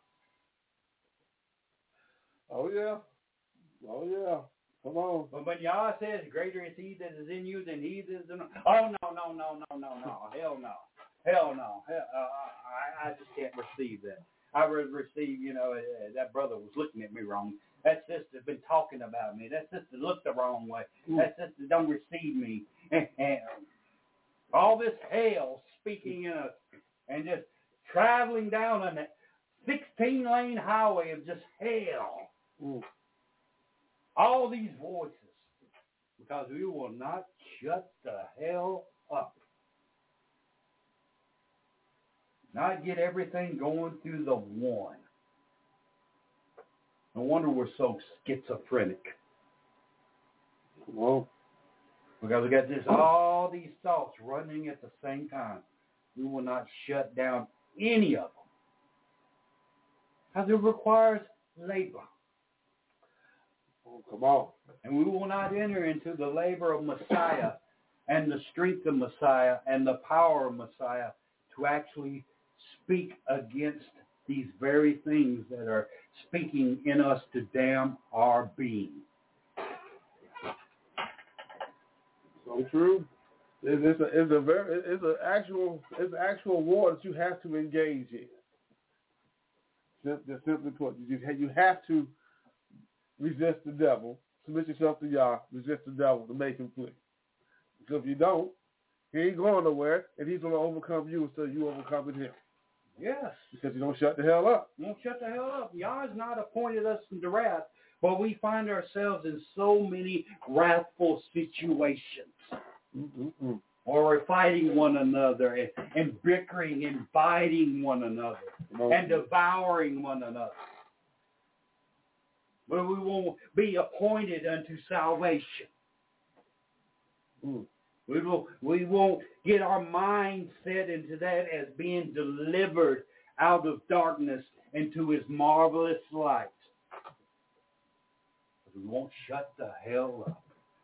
[SPEAKER 3] Oh, yeah. Oh, yeah. Come on.
[SPEAKER 4] But when Yah says, greater is he that is in you than he that is in us. Oh, no, no, no, no, no, no. Hell no. Hell no. Hell, uh, I, I just can't receive that. I would receive, you know, uh, that brother was looking at me wrong. That sister's been talking about me. That sister looked the wrong way.
[SPEAKER 3] Mm.
[SPEAKER 4] That sister don't receive me. And, and all this hell speaking in us and just traveling down on that sixteen-lane highway of just hell.
[SPEAKER 3] Mm.
[SPEAKER 4] All these voices, because we will not shut the hell up. Not get everything going through the one. No wonder we're so schizophrenic.
[SPEAKER 3] Come on.
[SPEAKER 4] Because we got this, all these thoughts running at the same time. We will not shut down any of them. Because it requires labor.
[SPEAKER 3] Oh, come on.
[SPEAKER 4] And we will not enter into the labor of Messiah and the strength of Messiah and the power of Messiah to actually speak against these very things that are speaking in us to damn our being.
[SPEAKER 3] So true. It's, it's a it's a very it's an actual it's an actual war that you have to engage in. Just simply put, you you have to resist the devil, submit yourself to Yah, resist the devil to make him flee. Because if you don't, he ain't going nowhere, and he's going to overcome you until you overcome him.
[SPEAKER 4] Yes.
[SPEAKER 3] Because you don't shut the hell up.
[SPEAKER 4] Won't shut the hell up. Yah has not appointed us into wrath, but we find ourselves in so many wrathful situations.
[SPEAKER 3] Mm-mm-mm.
[SPEAKER 4] Or we're fighting one another and, and bickering and biting one another
[SPEAKER 3] No.
[SPEAKER 4] and devouring one another. But we won't be appointed unto salvation.
[SPEAKER 3] Mm.
[SPEAKER 4] We will, we won't get our mind set into that as being delivered out of darkness into his marvelous light. We won't shut the hell up.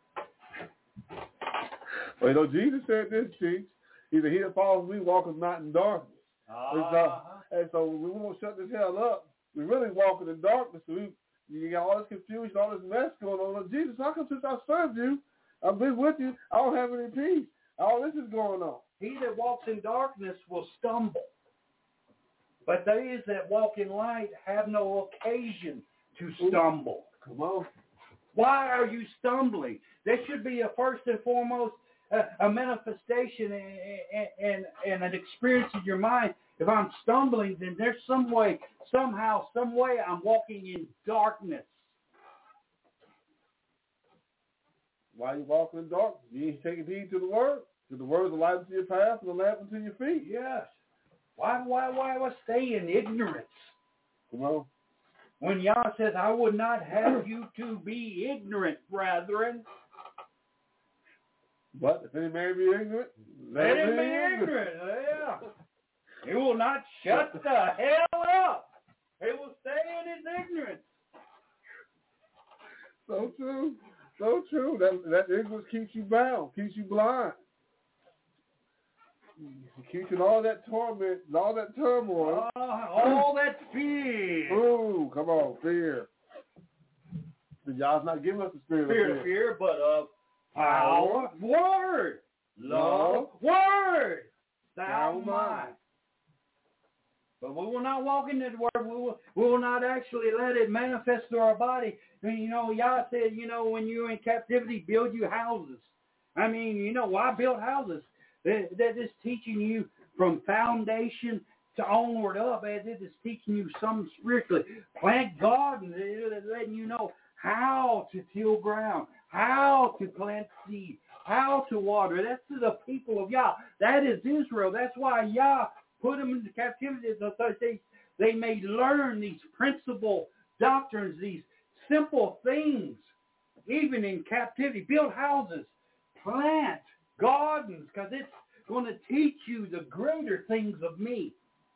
[SPEAKER 3] Well, you know, Jesus said this, Cheech. He said, he that follows me walketh not in darkness. Uh-huh. And, so, and so we won't shut this hell up. We're really walking in darkness. So we, you got all this confusion, all this mess going on. Like, Jesus, how come since I served you, I've been with you, I don't have any peace? All this is going on.
[SPEAKER 4] He that walks in darkness will stumble. But those that walk in light have no occasion to stumble.
[SPEAKER 3] Come on.
[SPEAKER 4] Why are you stumbling? There should be a first and foremost uh, a manifestation and, and, and an experience in your mind. If I'm stumbling, then there's some way, somehow, some way I'm walking in darkness.
[SPEAKER 3] Why are you walking in darkness? You ain't taking heed to the word. To the word is a light unto your path and a lamp unto your feet.
[SPEAKER 4] Yes. Why, why, why, why stay in ignorance?
[SPEAKER 3] Come on.
[SPEAKER 4] When Yah says, I would not have you to be ignorant, brethren.
[SPEAKER 3] But if any man be ignorant,
[SPEAKER 4] let, let him be ignorant. ignorant. Yeah. He will not shut the hell up. He will stay in his ignorance.
[SPEAKER 3] So true. So true. That, that ignorance keeps you bound, keeps you blind. It keeps you in all that torment, all that turmoil.
[SPEAKER 4] Uh, all that fear.
[SPEAKER 3] Ooh, come on, fear. Y'all's not giving us the spirit
[SPEAKER 4] fear,
[SPEAKER 3] of fear.
[SPEAKER 4] Fear, but of power, word, love, word, sound mind. But we will not walk in that word. We will, we will not actually let it manifest through our body. I mean, you know, Yah said, you know, when you're in captivity, build you houses. I mean, you know, why build houses? That, that is teaching you from foundation to onward up. It is teaching you something spiritually. Plant gardens. It is letting you know how to till ground, how to plant seed, how to water. That's to the people of Yah. That is Israel. That's why Yah put them into captivity, so they, they may learn these principal doctrines, these simple things, even in captivity. Build houses, plant gardens, because it's going to teach you the greater things of me.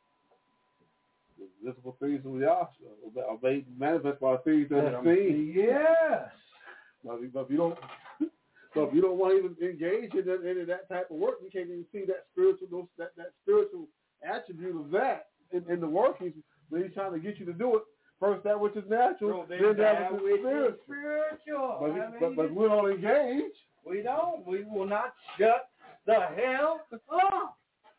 [SPEAKER 3] The visible things of Yah are made manifest by things that are seen.
[SPEAKER 4] Yes.
[SPEAKER 3] But if you don't, so if you don't want to even engage in that, in that type of work, you can't even see that spiritual, that, that spiritual attribute of that in, in the workings. When he's trying to get you to do it, first that which is natural, so then that which is
[SPEAKER 4] spiritual.
[SPEAKER 3] But,
[SPEAKER 4] I mean,
[SPEAKER 3] but, but we don't engage.
[SPEAKER 4] We don't. We will not shut the hell up.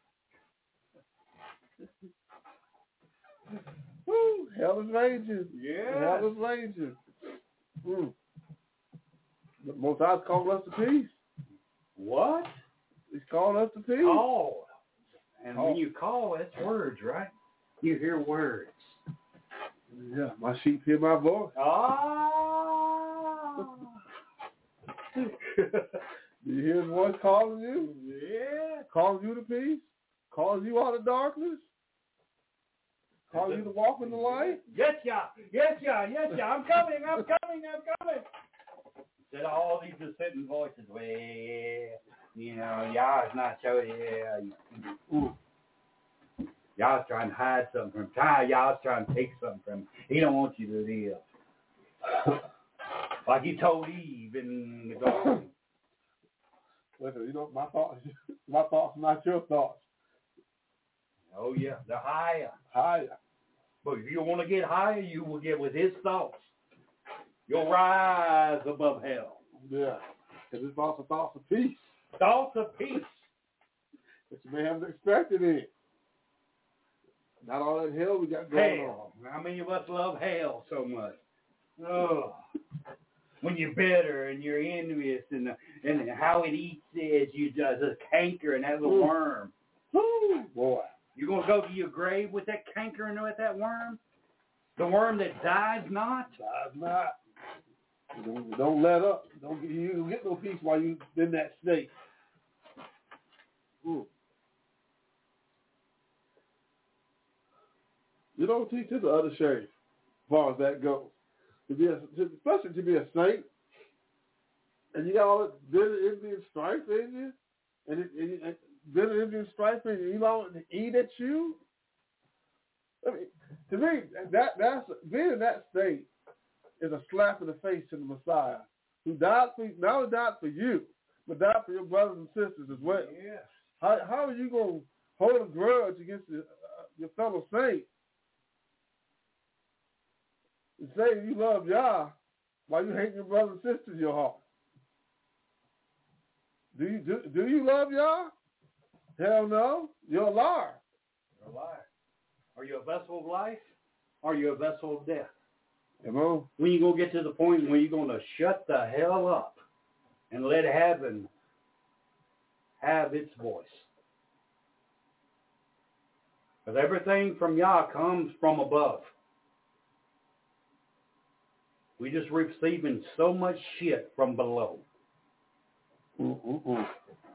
[SPEAKER 3] Woo, hell is raging.
[SPEAKER 4] Yeah.
[SPEAKER 3] Hell is raging. Mm. But Most High's calling us to peace.
[SPEAKER 4] What?
[SPEAKER 3] He's calling us to peace.
[SPEAKER 4] Call. And
[SPEAKER 3] call.
[SPEAKER 4] When you call, that's words, right? You hear words.
[SPEAKER 3] Yeah, my sheep hear my voice.
[SPEAKER 4] Ah.
[SPEAKER 3] Do you hear his voice calling you?
[SPEAKER 4] Yeah.
[SPEAKER 3] Calling you to peace? Calling you out of darkness? Calling you to walk in the light?
[SPEAKER 4] Yes, Yah. Yes, Yah. Yes, Yah. I'm coming. I'm coming. I'm coming. Said all these dissenting voices. Well, you know, Yah's not showing. Yeah. Ooh. Yah's trying to hide something from him. Yah's trying to take something from him. He don't want you to live. Like he told Eve in the garden.
[SPEAKER 3] Listen, you know, my thoughts, my thoughts are not your thoughts.
[SPEAKER 4] Oh, yeah, they're higher.
[SPEAKER 3] Higher.
[SPEAKER 4] But if you want to get higher, you will get with his thoughts. You'll rise above hell.
[SPEAKER 3] Yeah, because his thoughts are thoughts of peace.
[SPEAKER 4] Thoughts of peace.
[SPEAKER 3] That you may have expected it. Not all that hell we got going
[SPEAKER 4] hell. on. How many of us love hell so much? Oh. When you're bitter and you're envious and and how it eats is you does a canker and has a
[SPEAKER 3] Ooh.
[SPEAKER 4] worm.
[SPEAKER 3] Ooh, boy.
[SPEAKER 4] You gonna go to your grave with that canker and with that worm? The worm that dies not?
[SPEAKER 3] Dies not. You don't, don't let up. Don't get, you don't get no peace while you in that state. Ooh. You don't teach to the other shade, as far as that goes. To be a, to, especially to be a saint, and you got all that bitter, envy, and strife in you, and it, it, it, then it is striking, you know, to eat at you. I mean, to me, that that's being in that state is a slap in the face to the Messiah, who died for not only died for you, but died for your brothers and sisters as well.
[SPEAKER 4] Yes.
[SPEAKER 3] How how are you going to hold a grudge against the, uh, your fellow saint and say you love Yah while you hate your brothers and sisters in your heart? Do you do, do you love Yah? Hell no. You're a liar.
[SPEAKER 4] You're a liar. Are you a vessel of life? Or are you a vessel of death?
[SPEAKER 3] Come on.
[SPEAKER 4] When you going to get to the point where you're going to shut the hell up and let heaven have its voice? Because everything from Yah comes from above. We just receiving so much shit from below.
[SPEAKER 3] Mm-mm-mm.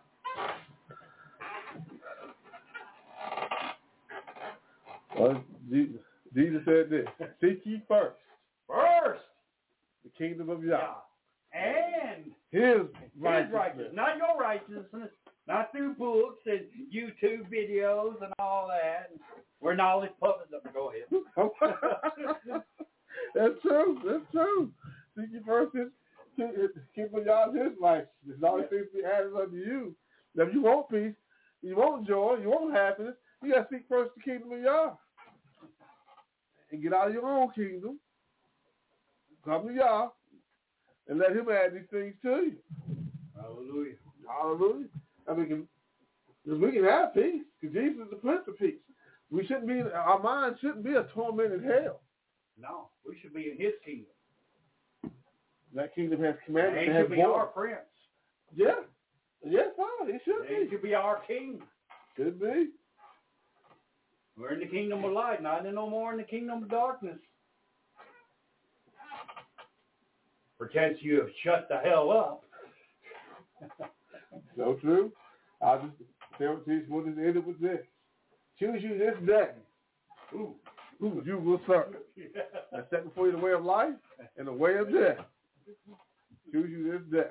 [SPEAKER 3] Well, Jesus, Jesus said this: seek ye first,
[SPEAKER 4] first,
[SPEAKER 3] the kingdom of Yah,
[SPEAKER 4] yeah. and
[SPEAKER 3] His,
[SPEAKER 4] His
[SPEAKER 3] righteousness.
[SPEAKER 4] righteousness, not your righteousness, not through books and YouTube videos and all that. We're knowledge puppets. Go ahead.
[SPEAKER 3] That's true. That's true. Seek ye first His kingdom of Yah, His righteousness. All these things be added unto you. Now, if you want peace, you want joy, you want happiness, you got to seek first the kingdom of Yah. And get out of your own kingdom. Come to Yah. And let Him add these things to you.
[SPEAKER 4] Hallelujah.
[SPEAKER 3] Hallelujah. I mean, because we can have peace. Because Jesus is the Prince of Peace. We shouldn't be, our mind shouldn't be a tormented hell.
[SPEAKER 4] No, we should be in His kingdom.
[SPEAKER 3] That kingdom has commanded
[SPEAKER 4] He
[SPEAKER 3] to
[SPEAKER 4] should
[SPEAKER 3] have
[SPEAKER 4] be
[SPEAKER 3] voice.
[SPEAKER 4] our prince.
[SPEAKER 3] Yeah. Yes, sir. He should
[SPEAKER 4] He
[SPEAKER 3] be.
[SPEAKER 4] should be our king.
[SPEAKER 3] Should be.
[SPEAKER 4] We're in the kingdom of light, not no more in the kingdom of darkness. Perchance you have shut the hell up.
[SPEAKER 3] So true. I'll just tell you what is ended with this. Choose you this day. Ooh, who you will serve. I set before you the way of life and the way of death. Choose you this day.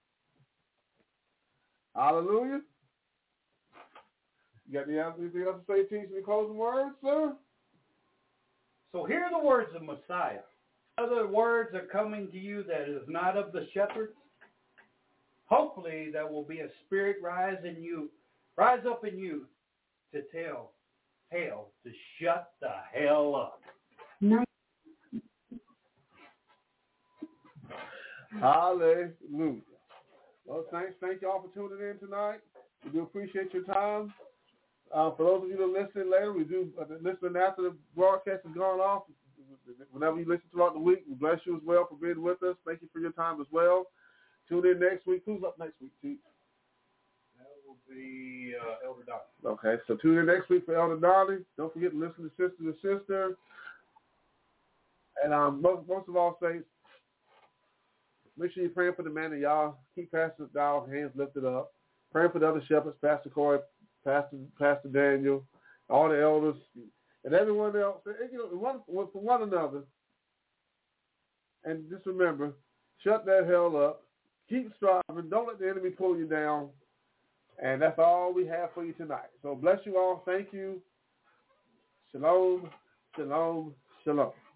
[SPEAKER 3] Hallelujah. You got anything else to say, teach me closing words, sir?
[SPEAKER 4] So hear the words of Messiah. Other words are coming to you that is not of the shepherds. Hopefully there will be a spirit rise in you, rise up in you to tell hell to shut the hell up.
[SPEAKER 3] Hallelujah. Well, thanks. Thank y'all for tuning in tonight. We do appreciate your time. Uh, for those of you that are listening later, we do uh, listening after the broadcast has gone off. Whenever you listen throughout the week, we bless you as well for being with us. Thank you for your time as well. Tune in next week. Who's up next week, Chief?
[SPEAKER 4] That will be uh, Elder Donnie.
[SPEAKER 3] Okay, so tune in next week for Elder Donnie. Don't forget to listen to Sister to Sister. And um, most, most of all, saints, make sure you're praying for the man of y'all. Keep Pastor Dow's hands lifted up. Praying for the other shepherds, Pastor Corey, Pastor Pastor Daniel, all the elders, and everyone else. And, you know, one, for one another. And just remember, shut that hell up. Keep striving. Don't let the enemy pull you down. And that's all we have for you tonight. So bless you all. Thank you. Shalom, shalom, shalom.